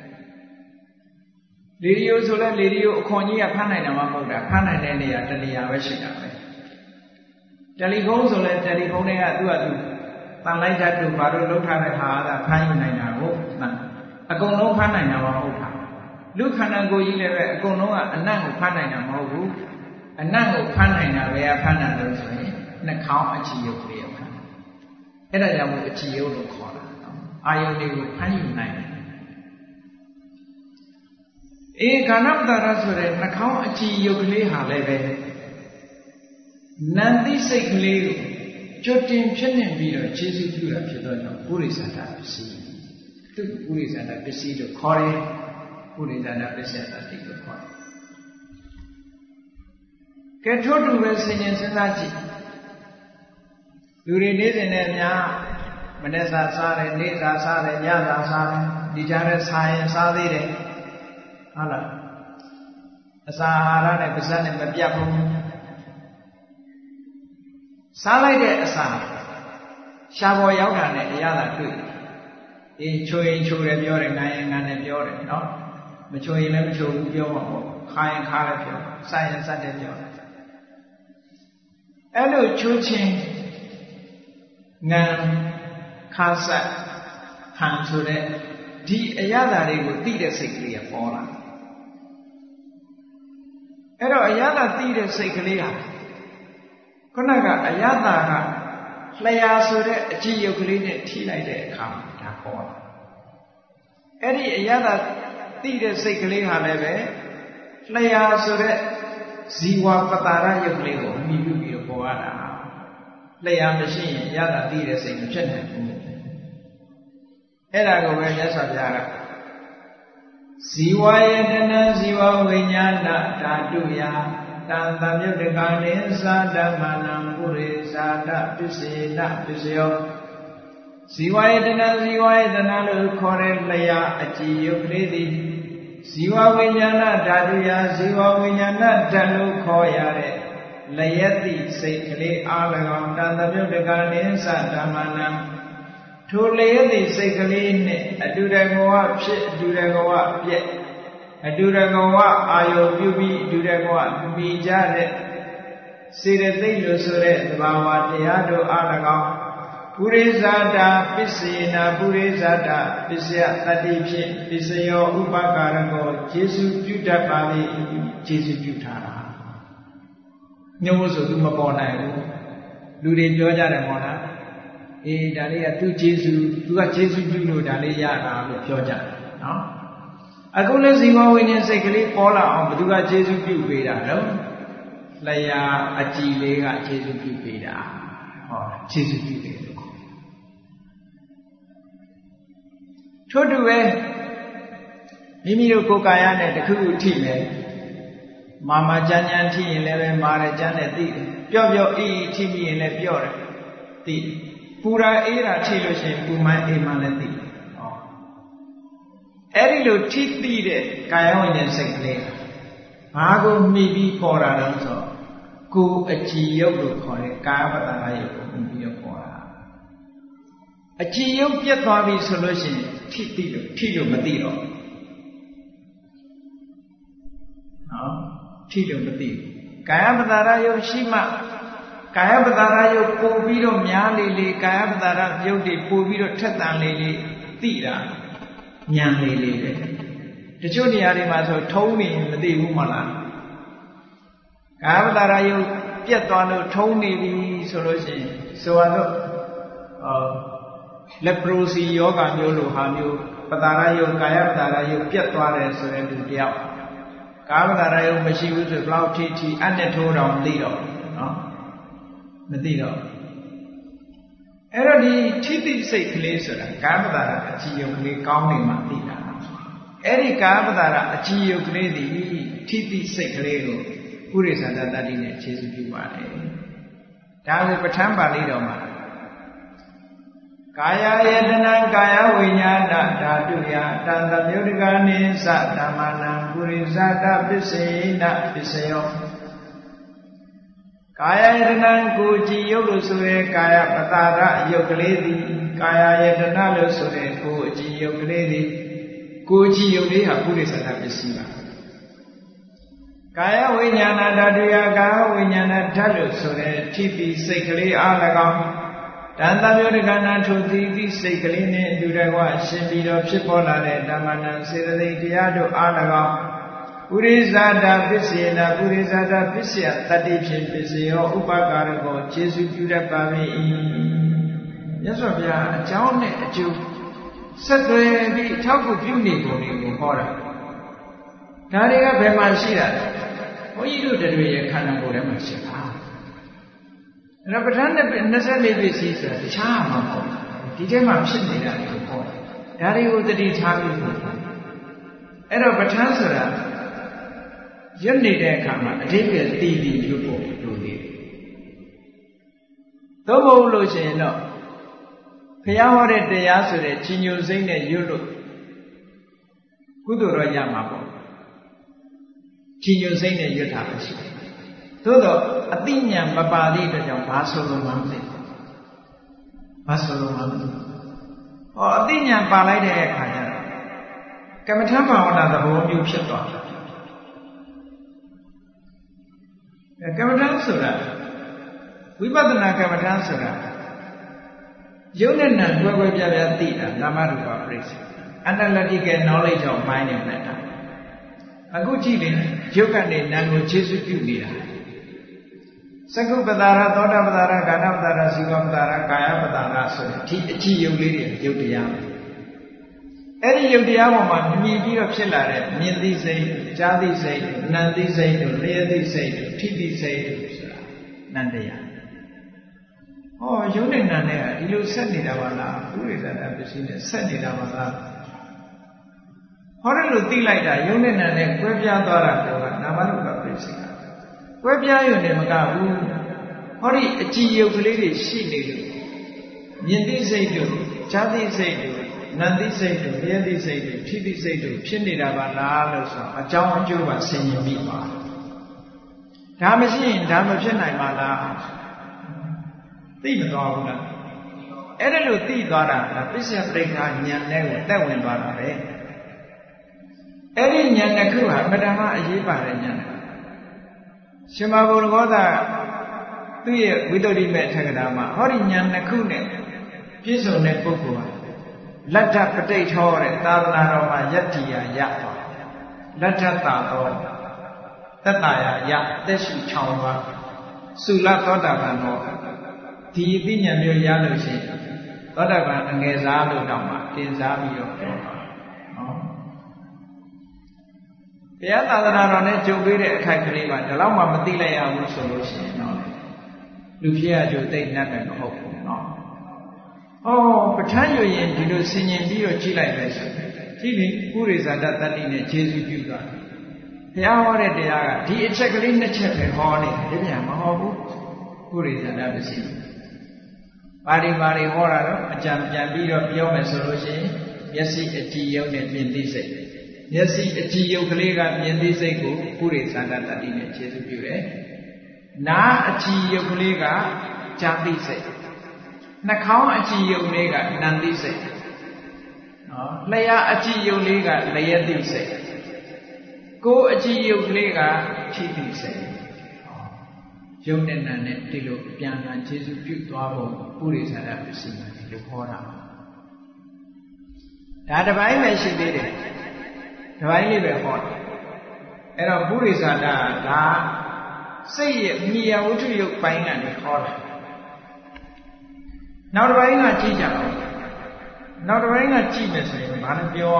လေဒီယိုဆိုလဲလေဒီယိုအခွန်ကြီးကဖမ်းနိုင်တာမှမဟုတ်တာဖမ်းနိုင်တဲ့နေရာတနေရာပဲရှိတာပဲတယ်လီဖုန်းဆိုလဲတယ်လီဖုန်းတွေကသူ့အတူတန်လိုက်တတ်တူဘာလို့လောက်ထားတဲ့ဟာကဖမ်းယူနိုင်တာကိုအကုန်လုံးဖမ်းနိုင်တာမှမဟုတ်တာလူခန္ဓာကိုယ်ကြီးလည်းပဲအကုန်လုံးကအနံ့ကိုဖမ်းနိုင်တာမဟုတ်ဘူးအနံ့ကိုဖမ်းနိုင်တာပဲဖမ်းနိုင်လို့ဆိုရင်နှာခေါင်းအကြည်ရုပ်လေးဖမ်းအဲ့ဒါကြောင့်မို့အကြည်ရုပ်လို့ခေါ်တာအာယုန်တွေကိုဖမ်းယူနိုင်တယ်ခန္ဓာပဒါရဆိုတဲ့နှာခေါင်းအကြည်ရုပ်ကလေးဟာလည်းပဲနန္တိစိတ်ကလေးကိုကြွတင်ဖြစ်နေပြီးတော့ခြေစွပြုတာဖြစ်တော့ကြောင့်ပုရိသတာပစ္စည်းသူပုရိသတာပစ္စည်းလို့ခေါ်တယ်ပုရိသတာပစ္စယတတိလို့ခေါ်တယ်ကဲထို့တူပဲဆင်ញင်စဉ်းစားကြည့်လူတွေနေ့စဉ်နဲ့များမနေ့စာစားတယ်နေ့စာစားတယ်ညစာစားတယ်ဒီကြားထဲစားရင်စားသေးတယ်ဟုတ်လားအစာအာဟာရနဲ့ပါးစပ်နဲ့မပြတ်ဘူးစားလိုက်တဲ့အစာရှားပေါ်ရောက်တာနဲ့အရသာတွေ့ချိုရင်ချိုတယ်ပြောတယ်ငါရင်ငါနဲ့ပြောတယ်နော်မချိုရင်လည်းမချိုဘူးပြောမှာပေါ့ခါရင်ခါလည်းပြောစိုက်ရင်စတယ်ပြောတယ်အဲ့လိုချိုးချင်းငံခါဆက်ဟန်ဆိုတဲ့ဒီအရသာတွေကိုသိတဲ့စိတ်ကလေးကပေါ်လာအဲ့တော့အရသာသိတဲ့စိတ်ကလေးဟာခုနကအရသာကလျှာဆိုတဲ့အကြည်ရုပ်ကလေးနဲ့ထိလိုက်တဲ့အခါမှာဒါပေါ်လာအဲ့ဒီအရသာသိတဲ့စိတ်ကလေးဟာလည်းပဲလျှာဆိုတဲ့ဇီဝပတာရရုပ်ကလေးကိုမြည်ပြီးတော့ပေါ်ရတာလျှာမရှိရင်အရသာသိတဲ့စိတ်မဖြစ်နိုင်ဘူးအဲ့ဒါကိုပဲမြတ်စွာဘုရားကဇီဝယတနာဇီဝဝိညာဏဓာတုယတံတမြုတ်တကာနိသဓမ္မနံပုရိသဒပစ္စေနပစ္စယောဇီဝယတနာဇီဝယတနာလို့ခေါ်တဲ့လျာအကြည်ယုတ်ကလေးသည်ဇီဝဝိညာဏဓာတုယဇီဝဝိညာဏဓာတ်လို့ခေါ်ရတဲ့လယတိစိတ်ကလေးအား၎င်းတံတမြုတ်တကာနိသဓမ္မနံထိုလျက်သည့်စိတ်ကလေးနဲ့အတူတကဝဖြစ်အတူတကဝပြက်အတူတကဝအာယုပြုပြီးအတူတကဝမိကြတဲ့စေတသိက်လို့ဆိုတဲ့သဘာဝတရားတို့အား၎င်းပုရိသတာပစ္စေနာပုရိသတာပစ္စယတတိဖြင့်ပစ္စယောဥပကာရကောကျေစုပြုတတ်ပါလေကျေစုပြုထားတာညို့ဆိုသူမပေါ်နိုင်ဘူးလူတွေပြောကြတယ်မော်လားဒါလေးကသူကျေစုသူကကျေစုပြုလို့ဒါလေးရတာလို့ပြောကြတယ်နော်အခုလည်းဇီဝဝိညာဉ်စိတ်ကလေးပေါ်လာအောင်ဘယ်သူကကျေစုပြုပေးတာလဲလျာအကြည်လေးကကျေစုပြုပေးတာဟောကျေစုပြုတယ်လို့ခေါ်ထို့တူပဲမိမိတို့ကိုယ်ကာယနဲ့တခုခုထိမယ်မာကြမ်းကြမ်းထိရင်လည်းပဲမာတယ်ကြမ်းတယ်သိတယ်ပျော့ပျော့အေးထိမိရင်လည်းပျော့တယ်သိတယ်ပူရာအေးတာထိလို့ရှိရင်ပူမှန်းအေးမှန်းလည်းသိတယ်ဟောအဲ့ဒီလိုထိသိတဲ့ကာယဝိညာဉ်စိတ်ကလေးဘာကိုမှီပြီးပေါ်တာလဲဆိုတော့ကိုယ်အကြည်ယုတ်လို့ခေါ်တဲ့ကာယပတ္တနာယုတ်ကိုမှီပြီးတော့ပေါ်တာအကြည်ယုတ်ပြတ်သွားပြီဆိုလို့ရှိရင်ထိလို့မသိတော့နော်ထိလို့မသိဘူးကာယပတ္တနာယုတ်ရှိမှကာယပတ္တနာယုတ်ပို့ပြီးတော့များလေလေကာယပတ္တနာယုတ်တွေပို့ပြီးတော့ထက်သန်လေလေသိတာဉာဏ်လေလေပဲတချို့နေရာတွေမှာဆိုထုံးနေမသိဘူးမလားကာယပတ္တနာယုတ်ပြတ်သွားလို့ထုံးနေပြီဆိုလို့ရှိရင်ဆိုတော့လက်ပရိုစီယောဂမျိုးလိုဟာမျိုးပတ္တနာယုတ်ကာယပတ္တနာယုတ်ပြတ်သွားတယ်ဆိုတဲ့လူတယောက်ကာယပတ္တနာယုတ်မရှိဘူးဆိုဘလောက်ထိအနဲ့ထိုးတော့မသိတော့နော်မသိတော့အဲ့တော့ဒီထိတိစိတ်ကလေးဆိုတာကာယပတ္တနာအကြည်ယုတ်ကလေးကောင်းနေမှသိတာအဲ့ဒီကာယပတ္တနာအကြည်ယုတ်ကလေးဒီထိတိစိတ်ကလေးကိုပုရိသတတ္တိနဲ့ခြေစုပြုပါတယ်ဒါကိုပဋ္ဌာန်းပါဠိတော်မှာကာယယတနာကာယဝိညာဏဓာတုယတံသမြုဒ္ဒကာနိသဓမ္မနံပုရိသတပစ္စေနပစ္စယောကာယယတနာကိုကြည်ယုတ်လို့ဆိုရဲကာယပတာရယုတ်ကလေးသည်ကာယယတနာလို့ဆိုရဲကိုကြည်ယုတ်ကလေးသည်ကိုကြည်ယုတ်လေးဟာပုရိသတပစ္စည်းပါကာယဝိညာဏဓာတုယကာယဝိညာဏဓာတ်လို့ဆိုရဲထိပ်စိတ်ကလေးအား၎င်းတန်တမျိုးတက္ကနာထိုသီတိစိတ်ကလေးနဲ့အတူတကွရှင်ပြီးတော့ဖြစ်ပေါ်လာတဲ့ဓမ္မနံစေတသိက်တရားတို့အား၎င်းပုရိသတာပစ္စေနပုရိသတာပစ္စယတတ္တိဖြင့်ပစ္စယောဥပကာရကိုခြေစုပြုတတ်ပါ၏မြတ်စွာဘုရားအကြောင်းနဲ့အကျိုးဆက်သွယ်ပြီးအထောက်အကူပြုနေပုံတွေကိုဟောတာဒါတွေကဘယ်မှာရှိတာလဲဘုန်းကြီးတို့တွေရဲ့ခန္ဓာကိုယ်ထဲမှာရှိတာအဲ့တော့ပဋ္ဌာန်းနဲ့24ပစ္စည်းဆိုတာတခြားမှာမဟုတ်ဘူးဒီထဲမှာဖြစ်နေတာကိုဟောဒါတွေကိုသတိထားပြီးပို့အဲ့တော့ပဋ္ဌာန်းဆိုတာရွတ်နေတဲ့အခါမှာအဓိပ္ပာယ်တည်တည်ရွတ်ဖို့လိုသေးတယ်သို့မဟုတ်လို့ရှိရင်တော့ဘုရားဟောတဲ့တရားဆိုတဲ့ကြီးညိုစိမ့်နဲ့ရွတ်လို့ကုသိုလ်တော့ရမှာပေါ့ကြီးညိုစိမ့်နဲ့ရွတ်တာပဲရှိတယ်သို့တော့အတိညာမပါသည့်အတွက်ကြောင့်ဘာဆိုလို့မှမသိဘာဆိုလို့မှမသိဟောအတိညာပါလိုက်တဲ့အခါကျတော့ကမ္မထဘာဝနာသဘောမျိုးဖြစ်သွားတယ်ကမ္မထဆိုတာဝိပဿနာကမ္မထဆိုတာယုံနဲ့နံကွဲကွဲပြားပြားသိတာနာမရူပပရိစ္ဆေ analytical knowledge ကြောင့်မိုင်းနေမှတ်တာအခုကြည့်ရင်ယုတ်ကနေနံကိုခြေစွပြုနေတာသကုပ္ပတာရသောတာပတာရကာဏပတာရဇီဝပတာရကာယပတာရဆိုတဲ့ဒီအကြည့်ယုတ်လေးတွေယုတ်တရားအဲ့ဒီယုတ်တရားပေါ်မှာမြင်ပြီးတော့ဖြစ်လာတဲ့မြင်သိစိတ်ကြားသိစိတ်နာသိစိတ်တို့လျှသိစိတ်တို့ထိသိစိတ်တို့ဆိုတာနန္တရားဟောယုတ်နဲ့နာနဲ့ဒီလိုဆက်နေတာပါလားပုရိသတပစ္စည်းနဲ့ဆက်နေတာပါလားဟောတယ်လို့သိလိုက်တာယုတ်နဲ့နာနဲ့ကွဲပြားသွားတာကနာမရူပပစ္စည်းကွဲပြားရုံနဲ့မကဘူးဟောဒီအကြည်ယုတ်ကလေးတွေရှိနေလို့မြင်သိစိတ်တို့ကြားသိစိတ်တို့နာသိစိတ်တို့လျှသိစိတ်တို့ထိသိစိတ်တို့ဖြစ်နေတာပါလားလို့ဆိုအကြောင်းအကျိုးပါဆင်ញင်ပြီးပါဒါမရှိရင်ဒါမဖြစ်နိုင်ပါလားသိမသွားဘူးလားအဲ့ဒါလို့သိသွားတာပစ္စယပရိက္ခဉာဏ်နဲ့ကိုတက်ဝင်သွားတာပဲအဲ့ဒီဉာဏ်တစ်ခုဟာပထမအရေးပါတဲ့ဉာဏ်ရှင်မဘုရားဂေါသသူ့ရဲ့ဝိတ္တုရိမေထက္ကတာမှာဟောဒီဉာဏ်တစ်ခုနဲ့ပြည့်စုံတဲ့ပုဂ္ဂိုလ်ဟာလတ္ထပဋိဋ္ဌောတဲ့သာသနာတော်မှာယတ္တိယရသွားလတ္ထတာတော်တတ္တယာယသက်ရှိချောင်းသွားသုလသောတာပန်တော်ဒီအသိဉာဏ်မျိုးရလို့ရှိရင်သောတာပန်အငယ်စားလို့တောင်မှတင်စားပြီးတော့ပြောတာနော်တရားသာသနာတော်နဲ့ကြုံတွေ့တဲ့အခိုက်ကလေးမှာဒီလောက်မှမသိလိုက်ရဘူးဆိုလို့ရှိရင်တော့လူဖြစ်ရကြိုသိနှက်တယ်မဟုတ်ဘူးနော်ပဋ္ဌာန်းရွရင်ဒီလိုဆင်ញင်ပြီးတော့ကြည့်လိုက်ပဲဆိုကြည့်လေပုရိသတတ္တိနဲ့ခြေစုပြုတာဘုရားဟောတဲ့တရားကဒီအချက်ကလေးနှစ်ချက်ပဲဟောနေတယ်ဗျာမဟုတ်ဘူးပုရိသတပစ္စည်းပါဠိဟောတာတော့အကြံပြန်ပြီးတော့ပြောမယ်ဆိုလို့ရှိရင်မျက်စိအကြည်ယုံနဲ့မြင်သိစိတ်မျက်စိအကြည်ယုံကလေးကမြင်သိစိတ်ကိုပုရိသတတ္တိနဲ့ခြေစုပြုတယ်နားအကြည်ယုံကလေးကကြားသိစိတ်နှာခေါင်းအကြည်ယုံလေးကနာသိစိတ်နော်လျှာအကြည်ယုံလေးကလျှက်သိစိတ်ကိုယ်အကြည်ယုံလေးကထိသိစိတ်ယုံနဲ့နာနဲ့ဒီလိုပြန်ပြန်ခြေစုပြုသွားဖို့ပုရိသတပစ္စည်းမှာဒီလိုခေါ်တာဒါတစ်ပိုင်းပဲရှိသေးတယ်တစ်ပိုင်းလေးပဲဟောတယ်အဲ့တော့ပုရိသတကစိတ်ရဲ့မြည်ဝတ္ထုယုတ်ပိုင်းကနေခေါ်တယ်နောက်တစ်ပိုင်းကကြည့်ကြအောင်နောက်တစ်ပိုင်းကကြည့်မယ်ဆိုရင်ဘာလဲပြော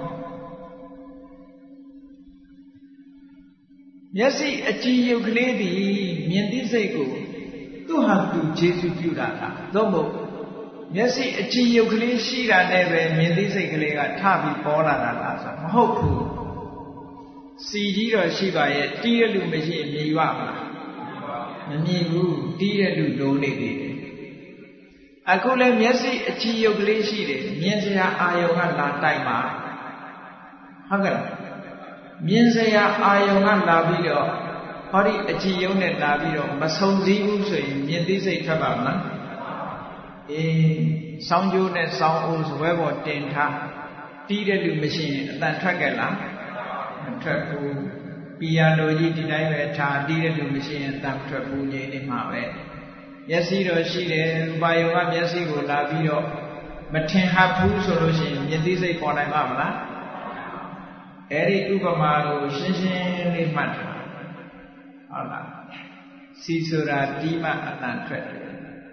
မျက်စိအကြည်ယုတ်ကလေးသည်မြင်သိစိတ်ကိုသူ့ဟာသူခြေစုပြုတာလားသို့မဟုတ်မျက်စိအကြည်ယုတ်ကလေးရှိတာနဲ့ပဲမြင်သိစိတ်ကလေးကထပြီးပေါ်လာတာလားဆိုမဟုတ်ဘူးစီကြီးတော့ရှိပါရဲ့တီးရလူမရှိရင်မြည်ပါမလားမမြည်ဘူးတီးရလူဒုံနေသေးတယ်အခုလည်းမျက်စိအကြည့်ရုပ်ကလေးရှိတယ်မြင်စရာအာယုံကလာတိုက်ပါဟုတ်ကဲ့မြင်စရာအာယုံကလာပြီးတော့ဟောဒီအကြည့်ရုံနဲ့လာပြီးတော့မဆုံစည်းဘူးဆိုရင်မြင်သိစိတ်ထွက်ပါမလားအေးဆောင်းကျိုးနဲ့ဆောင်းအိုးဇွဲပေါ်တင်ထားတီးတဲ့လူမရှိရင်အတန်ထွက်ကြလားမထွက်ဘူးပီယာနိုကြီးဒီတိုင်းပဲထားတီးတဲ့လူမရှိရင်အတန်ထွက်ဘူးငြိမ်နေမှာပဲမျက်စိတော့ရှိတယ်ရူပါယုံကမျက်စိကိုလာပြီးတော့မထင်ဟပ်ဘူးဆိုလို့ရှိရင်မြင်သိစိတ်ပေါ်နိုင်ပါမလားအဲ့ဒီဥပမာကိုရှင်းရှင်းလေးမှတ်ထားဟုတ်လားစီဆိုတာတီးမှအတန်ထွက်တယ်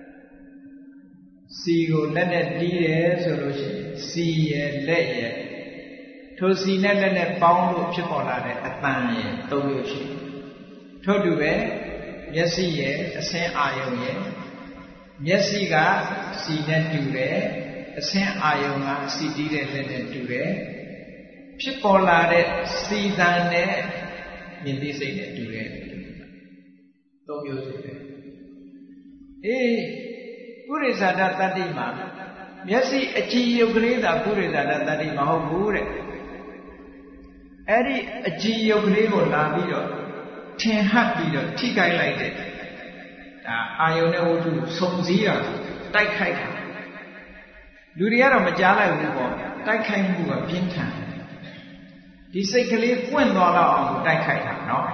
စီကိုလက်နဲ့တီးတယ်ဆိုလို့ရှိရင်စီရဲ့လက်ရဲ့ထိုစီနဲ့လက်နဲ့ပေါင်းလို့ဖြစ်ပေါ်လာတဲ့အတန်ရဲ့သုံးမျိုးရှိထို့တူပဲမျက်စိရဲ့အဆင်းအာယုံရဲ့မျက်စိကစီနဲ့တူတယ်အဆင်းအာယုံကစီတီးတဲ့လက်နဲ့တူတယ်ဖြစ်ပေါ်လာတဲ့စီတန်နဲ့မြင်သိစိတ်နဲ့တူတယ်သုံးမျိုးရှိတယ်အေးပုရိသဒတတ္တိမှာမျက်စိအကြည်ယုတ်ကလေးသာပုရိသဒတတ္တိမဟုတ်ဘူးတဲ့အဲ့ဒီအကြည်ယုတ်ကလေးကိုလာပြီးတော့ထင်ဟပ်ပြီးတော့ထိခိုက်လိုက်တဲ့ဒါအာယုန်နဲ့ဝတ္ထုစုံစည်းတာတိုက်ခိုက်တာလူတွေကတော့မကြားလိုက်ဘူးပေါ့တိုက်ခိုက်မှုကပြင်းထန်ဒီစိတ်ကလေးပွင့်သွားတော့အောင်တိုက်ခိုက်တာနော်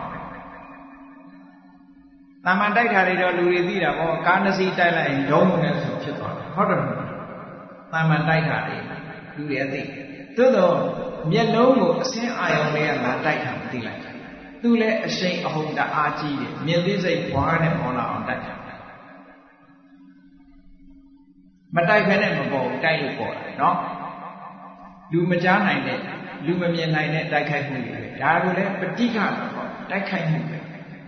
တာမန်တိုက်တာတွေတော့လူတွေသိတာပေါ့ကားနှစ်စီးတိုက်လိုက်ရင်ဒုံးနဲ့ဆိုဖြစ်သွားတယ်ဟုတ်တယ်မလားတာမန်တိုက်တာတွေလူတွေသိသို့တော့မျက်လုံးကိုအစင်းအာရုံလေးကလာတိုက်တာမသိလိုက်သူလည်းအရှိန်အဟုန်တအားကြီးတယ်မြင်သိစိတ်ဘွားနဲ့ပေါ်လာအောင်တိုက်တာမတိုက်ဖဲနဲ့မပေါ်ဘူးတိုက်လို့ပေါ်တာနော်လူမကြားနိုင်တဲ့လူမမြင်နိုင်တဲ့တိုက်ခိုက်မှုတွေဒါကိုလည်းပဋိက္ခတော့တိုက်ခိုက်မှုပဲ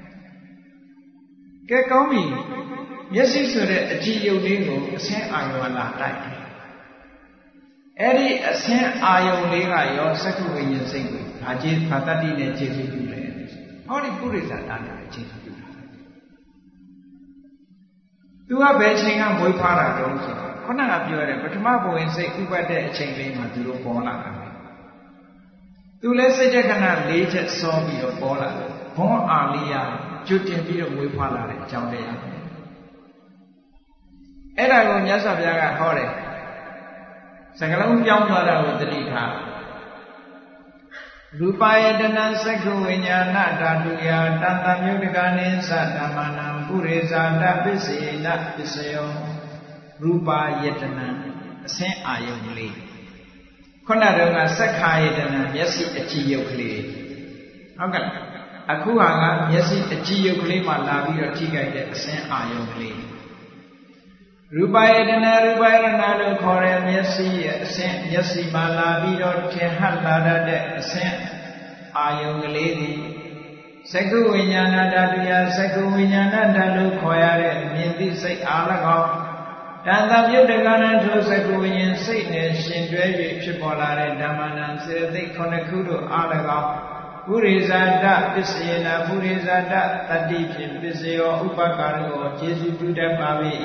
ကဲကောင်းပြီမျက်စိဆိုတဲ့အကြည်ယုတ်လေးကိုအဆင်းအာယုံလာတိုက်တယ်အဲ့ဒီအဆင်းအာယုံလေးကရောစက္ခုဝိညာဉ်စိတ်ကိုဘာတတ္တိနဲ့ခြေစုပ်ပြုလဲဟောဒီပုရိသတာနဲ့ခြေစုပ်ပြုတာသူကဘယ်ချိန်ကမွေးဖွားတာတုံးဆိုတော့ခုနကပြောတဲ့ပထမဘဝင်စိတ်ဥပတ်တဲ့အချိန်လေးမှာသူတို့ပေါ်လာတာသူလည်းစိတ်တဲ့ခဏ၄ချက်စောပြီးတော့ပေါ်လာတယ်ဘွန်အာလီယာကျွတ်တင်ပြီးတော့မွေးဖွားလာတဲ့အကြောင်းတရားအဲ့ဒါကိုမြတ်စွာဘုရားကဟောတယ်စကလုံးပြောင်းသွားတာကိုသတိထားရူပယတနာသက္ခဝိညာဏဓာတုယတန်တမြုတ္တကနိသဓမ္မနံပုရိဇာတပစ္စေနပစ္စယောရူပယတနာအဆင်းအာယုံလေးခုနတုန်းကသက္ခာယတနာမျက်စိအကြည့်ရုပ်ကလေးဟုတ်ကဲ့အခုဟာကမျက်စိအကြည့်ရုပ်ကလေးမှလာပြီးတော့ထိခိုက်တဲ့အဆင်းအာယုံကလေးရူပယတနာရူပယတနာလို့ခေါ်တဲ့မျက်စိရဲ့အဆင်းမျက်စိမှလာပြီးတော့ထင်ဟပ်လာတဲ့အဆင်းအာယုံကလေးဒီသက္ခဝိညာဏဓာတုယသက္ခဝိညာဏဓာတ်လို့ခေါ်ရတဲ့မြင်သိစိတ်အား၎င်းတန်တပြုတ်တကဏ္ဍထိုသက္ခဝိညာဉ်စိတ်နဲ့ရှင်တွဲ၍ဖြစ်ပေါ်လာတဲ့ဓမ္မနံစေတသိက်9ခုတို့အား၎င်းပုရိဇာတပစ္စယေနပုရိဇာတတတ္တိဖြင့်ပစ္စယောဥပကာရောကျေစုပြုတတ်ပါ၏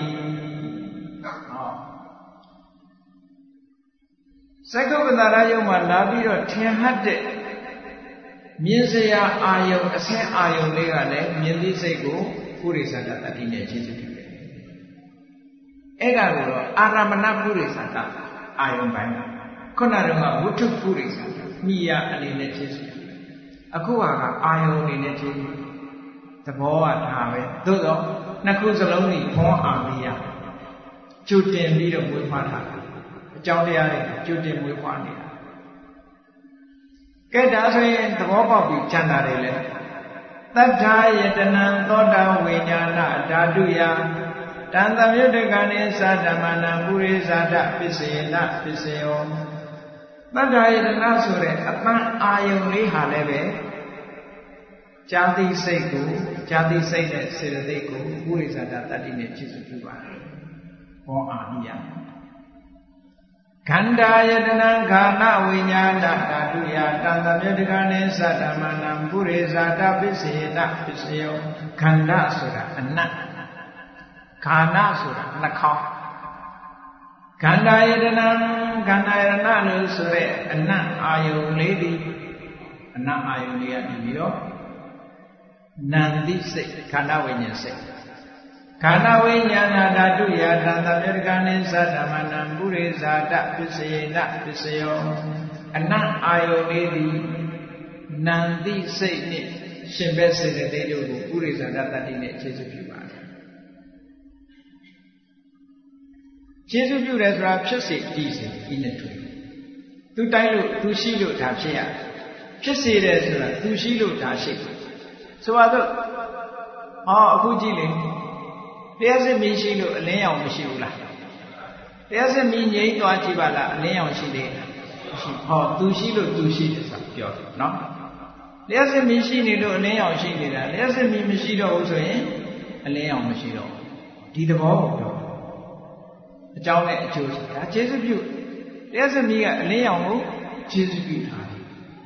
သက္ကပ္ပတာရယုံမှာလာပြီးတော့ထင်ဟပ်တဲ့မြင်စရာအာယုံအဆင်းအာယုံလေးကလည်းမြင်သိစိတ်ကိုပုရိဇာတတတ္တိနဲ့ကျေစုပြုတယ်အဲ့ဒါကိုတော့အာရမဏပုရိသတာအာယုံပိုင်းခုနကဝတ္ထုပုရိသတာမိယအနေနဲ့ကျေစုအခုဟာကအာယုံအနေနဲ့ကျေစုသဘောကဒါပဲသို့တော့နှစ်ခုစလုံးကြီးဘွန်အာမိယကျွတ်တင်ပြီးတော့မွေးဖွားတာအကြောင်းတရားတွေကျွတ်တင်မွေးဖွားနေတာကဲဒါဆိုရင်သဘောပေါက်ပြီးကျန်တာတွေလဲတတ္ထာယတနံသောတာဝိညာဏဓာတုယတန်တမြုတ္တကနိသဓမ္မနံပုရိသဒပစ္စေနပစ္စယောတတ္ထာယတနာဆိုတဲ့အပန်းအာယုံလေးဟာလည်းပဲဇာတိစိတ်ကိုဇာတိစိတ်နဲ့စေတသိက်ကိုပုရိသဒတတ္တိနဲ့ခြေစုပ်ပြုပါတယ်ဘောအာနိယခန္ဓာယတနာခန္ဓာဝိညာဏဓာတုယတံသမယတကနိသတ္တမနံပုရိဇာတပစ္စေတပစ္စယောခန္ဓာဆိုတာအနတ်ခန္ဓာဆိုတာနှာခေါင်းခန္ဓာယတနာခန္ဓာယတနာလို့ဆိုတဲ့အနတ်အာယုန်လေးဒီအနတ်အာယုန်လေးကနေပြီးတော့နံတိစိတ်ခန္ဓာဝိညာဉ်စိတ်ခန္ဓာဝိညာဏဓာတုယတံသမယတကနိသတ္တမနံပုရိဇာတပစ္စေတပစ္စယောအနတ်အာယုန်လေးဒီနံတိစိတ်နဲ့ရှင်ဘက်စေတသိက်တို့ကိုပုရိဇာတတတ္တိနဲ့ခြေစွပြုပါတယ်ခြေစွပြုတယ်ဆိုတာဖြစ်စေတည်စေဤနဲ့တွေ့သူတိုင်းလို့သူရှိလို့ဒါဖြစ်ရဖြစ်စေတယ်ဆိုတာသူရှိလို့ဒါရှိဆိုပါတော့အခုကြည့်လေတရားစစ်မီးရှိလို့အလင်းရောင်မရှိဘူးလားတရားစစ်မီးငြိမ်းသွားကြည့်ပါလားအလင်းရောင်ရှိသေးလားမရှိသူရှိလို့သူရှိတယ်ဆိုပြောတယ်နော်တရားစစ်မီးရှိနေလို့အလင်းရောင်ရှိနေတာတရားစစ်မီးမရှိတော့ဘူးဆိုရင်အလင်းရောင်မရှိတော့ဒီသဘောကိုပြောအကြောင်းနဲ့အကျိုးဒါကျေစုပြုတရားစစ်မီးကအလင်းရောင်ကိုကျေစုပြုထားတယ်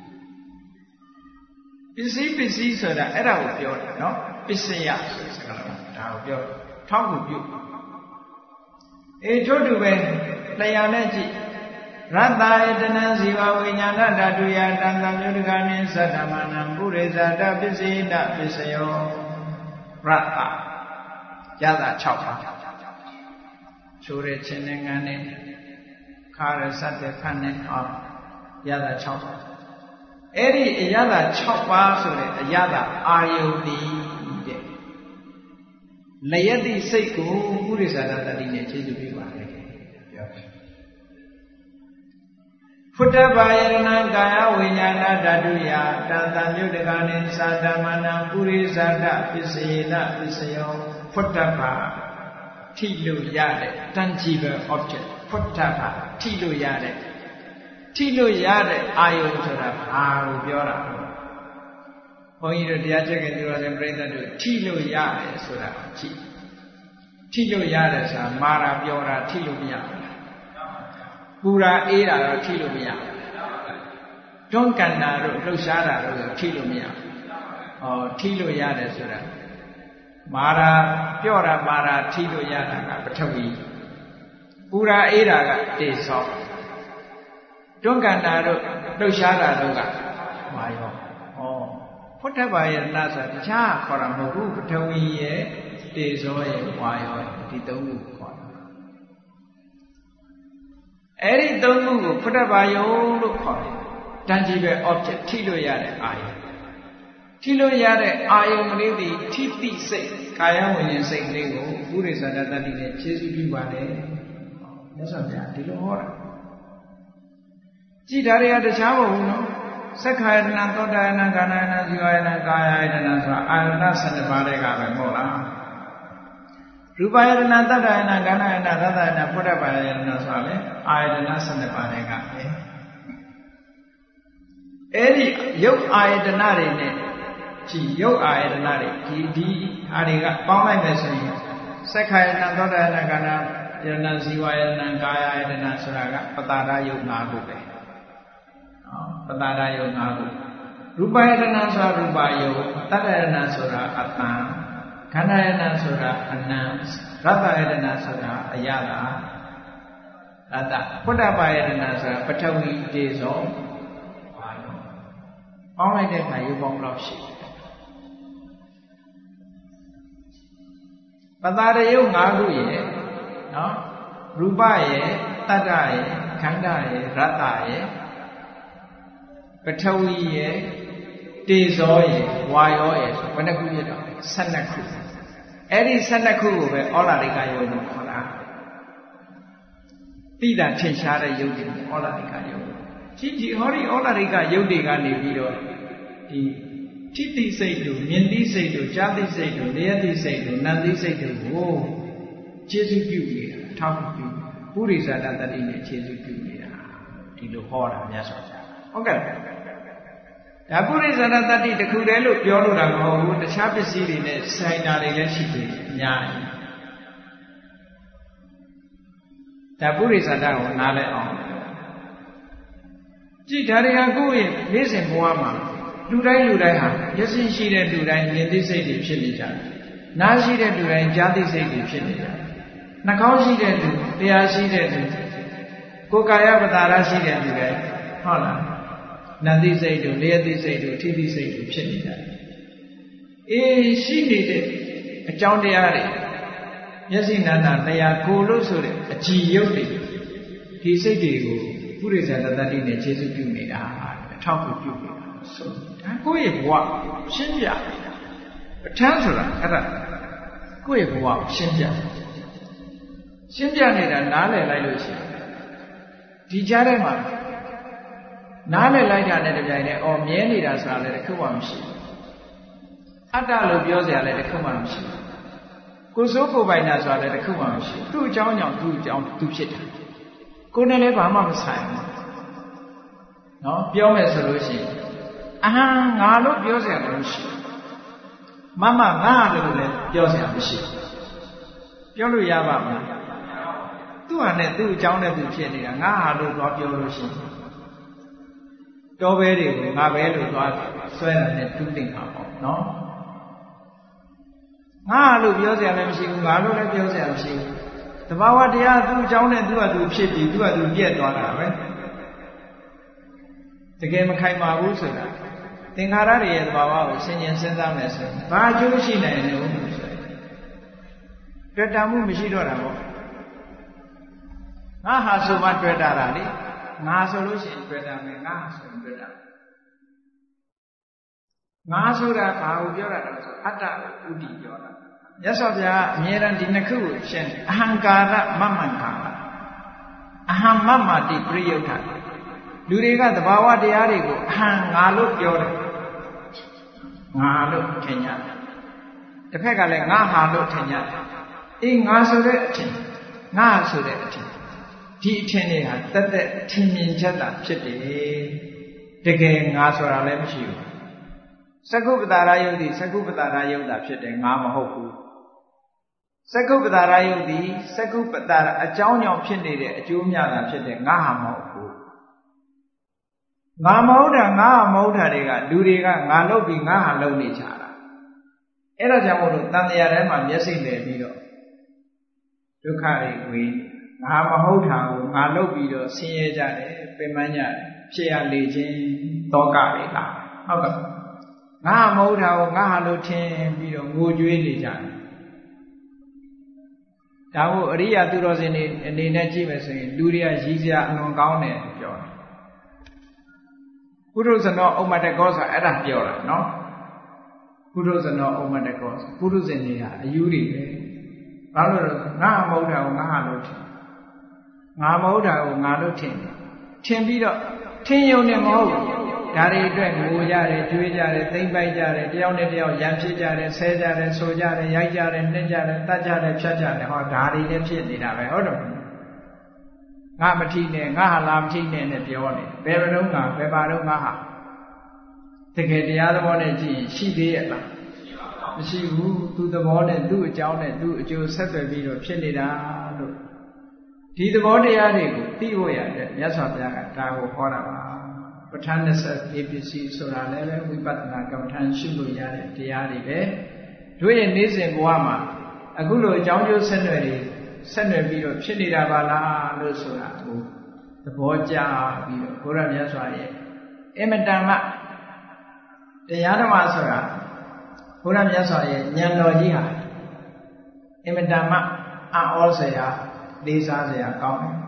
ပစ္စည်းဆိုတာအဲ့ဒါကိုပြောတာနော်ပစ္စယဆိုစကားလုံးဒါကိုပြောထောက်ကူပြုထို့တူပဲတရားနဲ့ကြည့်ရတ္တယတနံဇီဝဝိညာဏဓာတုယတံသံယုတကနိသတ္တမနံပုရိဇာတပစ္စေတပစ္စယောရတ္တရတာ6ပါးချိုးတဲ့ခြင်းနဲ့ငန်းနဲ့ခါရစတဲ့ခန့်နဲ့ရတာ6ပါးအဲ့ဒီအရသာ6ပါးဆိုတဲ့အရသာအာယုန်ဒီတဲ့လယတိစိတ်ကိုပုရိသတတ္တိနဲ့ခြေစွပြုပါတယ်ပြောဖုတ္တဘာယရဏကာယဝိညာဏဓာတုယတံတံမြုတကနိသာတမနံပုရိသတပစ္စေနပစ္စယောဖုတ္တဘာထိလို့ရတဲ့ tangible object ဖုတ္တဘာထိလို့ရတဲ့အာယုန်ဆိုတာဘာကိုပြောတာဘုန်းကြီးတို့တရားချက်ခင်သူတော်စင်ပြိဿတို့ထိလို့ရတယ်ဆိုတာထိလို့ရတယ်ဆိုတာမာရာပြောတာထိလို့မရဘူးပူရာအေးတာတော့ထိလို့မရဘူးတွန်းကန်တာတို့လှုပ်ရှားတာတို့ထိလို့မရဘူးထိလို့ရတယ်ဆိုတာမာရာပြောတာမာရာထိလို့ရတာကပထဝီပူရာအေးတာကတေသောတွန်းကန်တာတို့လှုပ်ရှားတာတို့ကဝါယောဖုတ္တဘာယတနာဆိုတာတခြားခေါ်တာမဟုတ်ဘူးပထဝီရဲ့တေဇောရဲ့ဝါယောဒီသုံးခုခေါ်တာအဲ့ဒီသုံးခုကိုဖုတ္တဘာယောလို့ခေါ်တယ်tangible object ထိလို့ရတဲ့အာယုထိလို့ရတဲ့အာယုကလေးဒီထိတိစိတ်ကာယဝိညာဉ်စိတ်လေးကိုပုရိသတတ္တိနဲ့ခြေစွပြုပါတယ်မြတ်စွာဘုရားဒီလိုဟောတာကြည်ဓာတွေကတခြားမဟုတ်ဘူးနော်သက္ခာယတနာသောတာယတနာကာဏယတနာဇီဝယတနာကာယယတနာဆိုတာအာယတနာ12ပါးတွေကပဲမဟုတ်လားရူပယတနာသတ္တယတနာကာဏယတနာသတ္တယတနာဖုတ္တဘာယတနာဆိုတာလေအာယတနာ12ပါးတွေကပဲအဲ့ဒီယုတ်အာယတနာတွေနဲ့ကြည်ယုတ်အာယတနာတွေဒီဟာတွေကပေါင်းလိုက်မယ်ဆိုရင်သက္ခာယတနာသောတာယတနာကာဏယတနာဇီဝယတနာကာယယတနာဆိုတာကပတာရယုတ်၅ခုပဲပတာရယုတ်၅ခုရူပယတနာဆိုတာရူပယုတ်တတ္တယတနာဆိုတာအတ္တခန္ဓာယတနာဆိုတာအနံရတ္တယတနာဆိုတာအယတာရတ္တဖုတ္တဘာယတနာဆိုတာပထဝီတေဇောဘာယောပေါင်းလိုက်တဲ့အခါရုပ်ပေါင်းတော့ရှိပတာရယုတ်၅ခုရဲ့နော်ရူပရဲ့တတ္တရဲ့ခန္ဓာရဲ့ရတ္တရဲ့ပထဝီရဲ့တေဇောရဲ့ဝါယောရဲ့ဘယ်နှခုပြတော့12ခုအဲ့ဒီ12ခုကိုပဲဩလာရိကယုတ်လို့ခေါ်တာတိတာထင်ရှားတဲ့ယုတ်တွေဩလာရိကယုတ်ဒီဟောဒီဩလာရိကယုတ်တွေကနေပြီးတော့ဒီထိတိစိတ်တို့မြင်တိစိတ်တို့ကြားတိစိတ်တို့လျက်တိစိတ်တို့နံတိစိတ်တို့ကိုခြေစွပြုနေတာထောက်ပြုပုရိသတတ္တိနဲ့ခြေစွပြုနေတာဒီလိုဟောတာမြတ်စွာဘုရားဟုတ်ကဲ့ဒါပုရိသတတ္တိတခုတည်းလို့ပြောလို့တာမဟုတ်ဘူးတခြားပစ္စည်းတွေနဲ့ဆိုင်တာတွေလည်းရှိတယ်အများကြီးဒါပုရိသတ္တကိုနားလည်အောင်ကြည့်ဒါတွေကကိုယ့်ရဲ့နေ့စဉ်ဘဝမှာလူတိုင်းဟာမျက်စိရှိတဲ့လူတိုင်းမြင်သိစိတ်တွေဖြစ်နေကြတယ်။နားရှိတဲ့လူတိုင်းကြားသိစိတ်တွေဖြစ်နေကြတယ်။နှာခေါင်းရှိတဲ့လူတရားရှိတဲ့လူကိုယ်ကာယပတာရရှိတဲ့လူတိုင်းဟုတ်လားနံသိစိတ်တို့လျက်သိစိတ်တို့ထိသိစိတ်တို့ဖြစ်နေကြတယ်။အေးရှိနေတဲ့အကြောင်းတရားတွေမျက်စိနာနာလျာကိုယ်လို့ဆိုတဲ့အကြည်ရုပ်တွေဒီစိတ်တွေကိုပုရိသတတ္တိနဲ့ခြေစုပြုနေတာအထောက်အကူပြုနေတာဆိုဒါကိုယ့်ရဲ့ဘဝရှင်းပြပဋ္ဌာန်းဆိုတာအဲ့ဒါကိုယ့်ရဲ့ဘဝရှင်းပြနေတာနားလည်လိုက်လို့ရှိရင်ဒီကြားထဲမှာနားလည်လိုက်တာနဲ့တပြိုင်တည်းအော်မြဲနေတာဆိုတာလည်းတစ်ခုမှမရှိဘူးအတ္တလို့ပြောစရာလည်းတစ်ခုမှမရှိဘူးကိုယ်စိုးကိုယ်ပိုင်တာဆိုတာလည်းတစ်ခုမှမရှိဘူးသူ့အကြောင်းကြောင့်သူ့အကြောင်းသူဖြစ်တာကိုယ်နဲ့လည်းဘာမှမဆိုင်ဘူးနော်ပြောမယ်ဆိုလို့ရှိရင်အာငါလို့ပြောစရာလည်းမရှိဘူးမမငါလို့လည်းပြောစရာမရှိဘူးပြောလို့ရပါမလားသူ့ဟာနဲ့သူ့အကြောင်းနဲ့သူဖြစ်နေတာငါဟာလို့တော့ပြောလို့ရှိရင်တောဘဲတွေကိုငါပဲလို့သွားဆွဲတာနဲ့တူးတင်တာပေါ့နော်ငါလို့ပြောစရာလည်းမရှိဘူးငါလို့လည်းပြောစရာမရှိဘူးတဘာဝတရားသူ့အကြောင်းနဲ့သူ့ဟာသူဖြစ်ပြီးသူ့ဟာသူပြည့်သွားတာပဲတကယ်မခိုင်ပါဘူးဆိုတာသင်္ခါရတွေရဲ့တဘာဝကိုဆင်ခြင်စဉ်းစားမယ်ဆိုရင်ဘာအကျိုးရှိနိုင်လဲဆိုတွေ့တာမှုမရှိတော့တာပေါ့ငါဟာဆိုမှတွေ့တာလေငါဆိုလို့ရှိရင်တွေ့တာမယ်ငါဆိုရင်တွေ့တာငါဆိုတာဘာကိုပြောတာလဲဆိုအတ္တကိုဥတည်ပြောတာမြတ်စွာဘုရားအမြဲတမ်းဒီနှစ်ခုကိုရှင်းတယ်အဟံကာရမမ္မံကာရအဟံမမ္မတိပရိယုထလူတွေကသဘာဝတရားတွေကိုအဟံငါလို့ပြောတယ်ငါလို့ထင်ကြတယ်တစ်ဖက်ကလည်းငါဟာလို့ထင်ကြတယ်အေးငါဆိုတဲ့အထင်ငါဆိုတဲ့အထင်ဒီအထင်တွေဟာတက်တက်ထင်မြင်ချက်တာဖြစ်တယ်တကယ်ငါဆိုတာလည်းမရှိဘူးသက္ကုပ္ပတာရယုတ်ဒီသက္ကုပ္ပတာရယုတ်တာဖြစ်တယ်ငါမဟုတ်ဘူးသက္ကုပ္ပတာရယုတ်ဒီသက္ကုပ္ပတာအကြောင်းကြောင့်ဖြစ်နေတဲ့အကျိုးများတာဖြစ်တယ်ငါဟာမဟုတ်ဘူးငါမဟုတ်တာငါဟာမဟုတ်တာတွေကလူတွေကငါလုပ်ပြီးငါဟာလုပ်နေကြတာအဲ့ဒါကြောင့်မို့လို့တန်တရားထဲမှာမျက်စိလည်ပြီးတော့ဒုက္ခတွေဝေးငါမဟုတ်တာကိုငါလုပ်ပြီးတော့ဆင်းရဲကြတယ်ပင်ပန်းကြတယ်ဖြစ်ရလေခြင်းတောကတွေလာဟုတ်ကဲ့ငါမဟုတ်တာကိုငါဟာလို့ထင်ပြီးတော့ငိုကြွေးနေကြတယ်ဒါကိုအရိယာသူတော်စင်တွေအနေနဲ့ကြည့်မယ်ဆိုရင်လူတွေကရည်စရာအလွန်ကောင်းတယ်ပြောတယ်ပုရုဇနောဥမ္မတကောဆိုအဲ့ဒါပြောတာနော်ပုရုဇနောဥမ္မတကောပုရုဇင်တွေဟာအယူတွေပဲဘာလို့လဲငါမဟုတ်တာကိုငါဟာလို့ထင်ငါမဟုတ်တာကိုငါလို့ထင်ပြီးတော့ထင်ယုံနေမဟုတ်ဘူးဒါတွေအတွက်ငိုကြတယ်ကြွေးကြတယ်သိမ့်ပိုက်ကြတယ်တယောက်နဲ့တယောက်ရံဖြစ်ကြတယ်ဆဲကြတယ်ဆိုကြတယ်ရိုက်ကြတယ်နှိမ့်ကြတယ်တတ်ကြတယ်ဖြတ်ကြတယ်ဟောဒါတွေလည်းဖြစ်နေတာပဲဟုတ်တယ်ငါမထိနဲ့ငါဟာလာမထိနဲ့နဲ့ပြောနေဘယ်တော့ငါဘယ်ပါတော့ငါဟာတကယ်တရားသဘောနဲ့ကြည့်ရင်ရှိသေးရဲ့လားမရှိဘူးသူသဘောနဲ့သူ့အကြောင်းနဲ့သူ့အကျိုးဆက်သွယ်ပြီးတော့ဖြစ်နေတာလို့ဒီသဘောတရားတွေကိုသိဖို့ရတယ်မြတ်စွာဘုရားကဒါကိုဟောတာပါပဋ္ဌာန်း20ပစ္စည်းဆိုတာလည်းဝိပဿနာကမ္မထာရှုလို့ရတဲ့တရားတွေပဲတို့ရဲ့နေ့စဉ်ဘဝမှာအခုလိုအကြောင်းကျိုးဆက်နွယ်ပြီးတော့ဖြစ်နေတာပါလားလို့ဆိုတာကိုသဘောကျပြီးတော့ဘုရားမြတ်စွာရဲ့အမတန်မှတရားဓမ္မဆိုတာဘုရားမြတ်စွာရဲ့ဉာဏ်တော်ကြီးဟာအမတန်မှအံ့ဩစရာလေးစားစရာကောင်းတယ်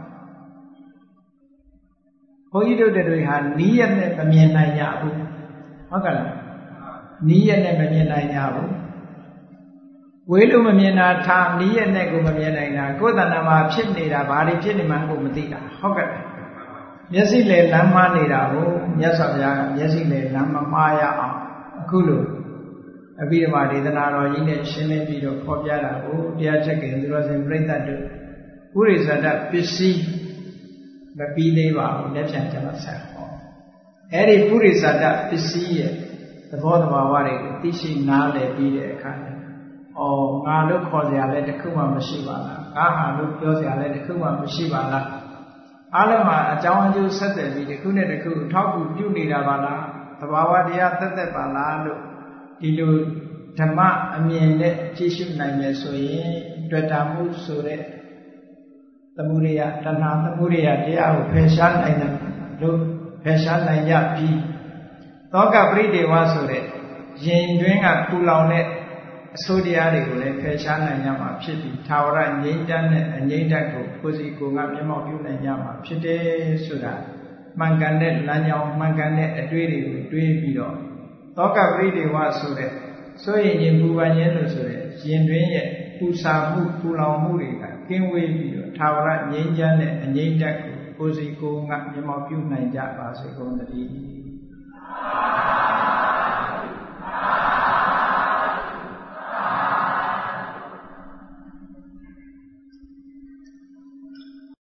ဘုန်းကြီးတို့တွေဟာနီးရနဲ့မမြင်နိုင်ကြဘူးဟုတ်ကဲ့လားနီးရနဲ့မမြင်နိုင်ကြဘူးဝေးလို့မမြင်တာထားနီးရနဲ့ကိုမမြင်နိုင်တာကိုယ်တဏ္ဍာမှာဖြစ်နေတာဘာတွေဖြစ်နေမှန်းကိုမသိတာဟုတ်ကဲ့မျက်စိလေလမ်းမနေတာကိုမြတ်စွာဘုရားကမျက်စိလေလမ်းမမှားရအောင်အခုလိုအဘိဓမ္မာဒေသနာတော်ကြီးနဲ့ရှင်းလင်းပြီးတော့ဖော်ပြတာကိုတရားချက်ကင်သူတော်စင်ပြိဿတ်တို့ဥရိဇဒပစ္စည်းမပြီးသေးပါဘူးလက်ဖြန်ကျမှဆက်ဟောအဲ့ဒီပုရိသတပစ္စည်းရဲ့သဘောတဘာဝတွေကိုသိရှိနားလည်ပြီးတဲ့အခါကျငါလို့ခေါ်စရာလည်းတစ်ခုမှမရှိပါလားငါဟာလို့ပြောစရာလည်းတစ်ခုမှမရှိပါလားအားလုံးမှာအကြောင်းအကျိုးဆက်တယ်ပြီးတစ်ခုနဲ့တစ်ခုထောက်ကူပြုနေတာပါလားသဘာဝတရားသက်ပါလားလို့ဒီလိုဓမ္မအမြင်နဲ့ကြည့်ရှုနိုင်မယ်ဆိုရင်တွေ့တာမှုဆိုတဲ့သမုဒိယတဏှာသမုဒိယတရားကိုဖယ်ရှားနိုင်တယ်လို့ဖယ်ရှားနိုင်ရပြီးသောကပရိဒေဝဆိုတဲ့ရင်တွင်းကပူလောင်တဲ့အဆိုးတရားတွေကိုလည်းဖယ်ရှားနိုင်ကြမှာဖြစ်ပြီးသာဝရငြိမ်းချမ်းတဲ့အငြိမ့်တက်ကိုကိုယ်စီကိုယ်ကမျက်မှောက်ပြုနိုင်ကြမှာဖြစ်တယ်ဆိုတာမှန်ကန်တဲ့လမ်းကြောင်းမှန်ကန်တဲ့အတွေ့အကြုံကိုတွေးပြီးတော့သောကပရိဒေဝဆိုတဲ့ဆိုရင်ရင်ပူပန်ခြင်းလို့ဆိုတဲ့ရင်တွင်းရဲ့ပူစာမှုပူလောင်မှုတွေကကင်းဝေးပြီးတော့သာဝရငြိမ်းချမ်းတဲ့အငြိမ့်တက်ကိုကိုယ်စီကိုယ်ကမျက်မှောက်ပြုနိုင်ကြပါစေကုန်သတည်း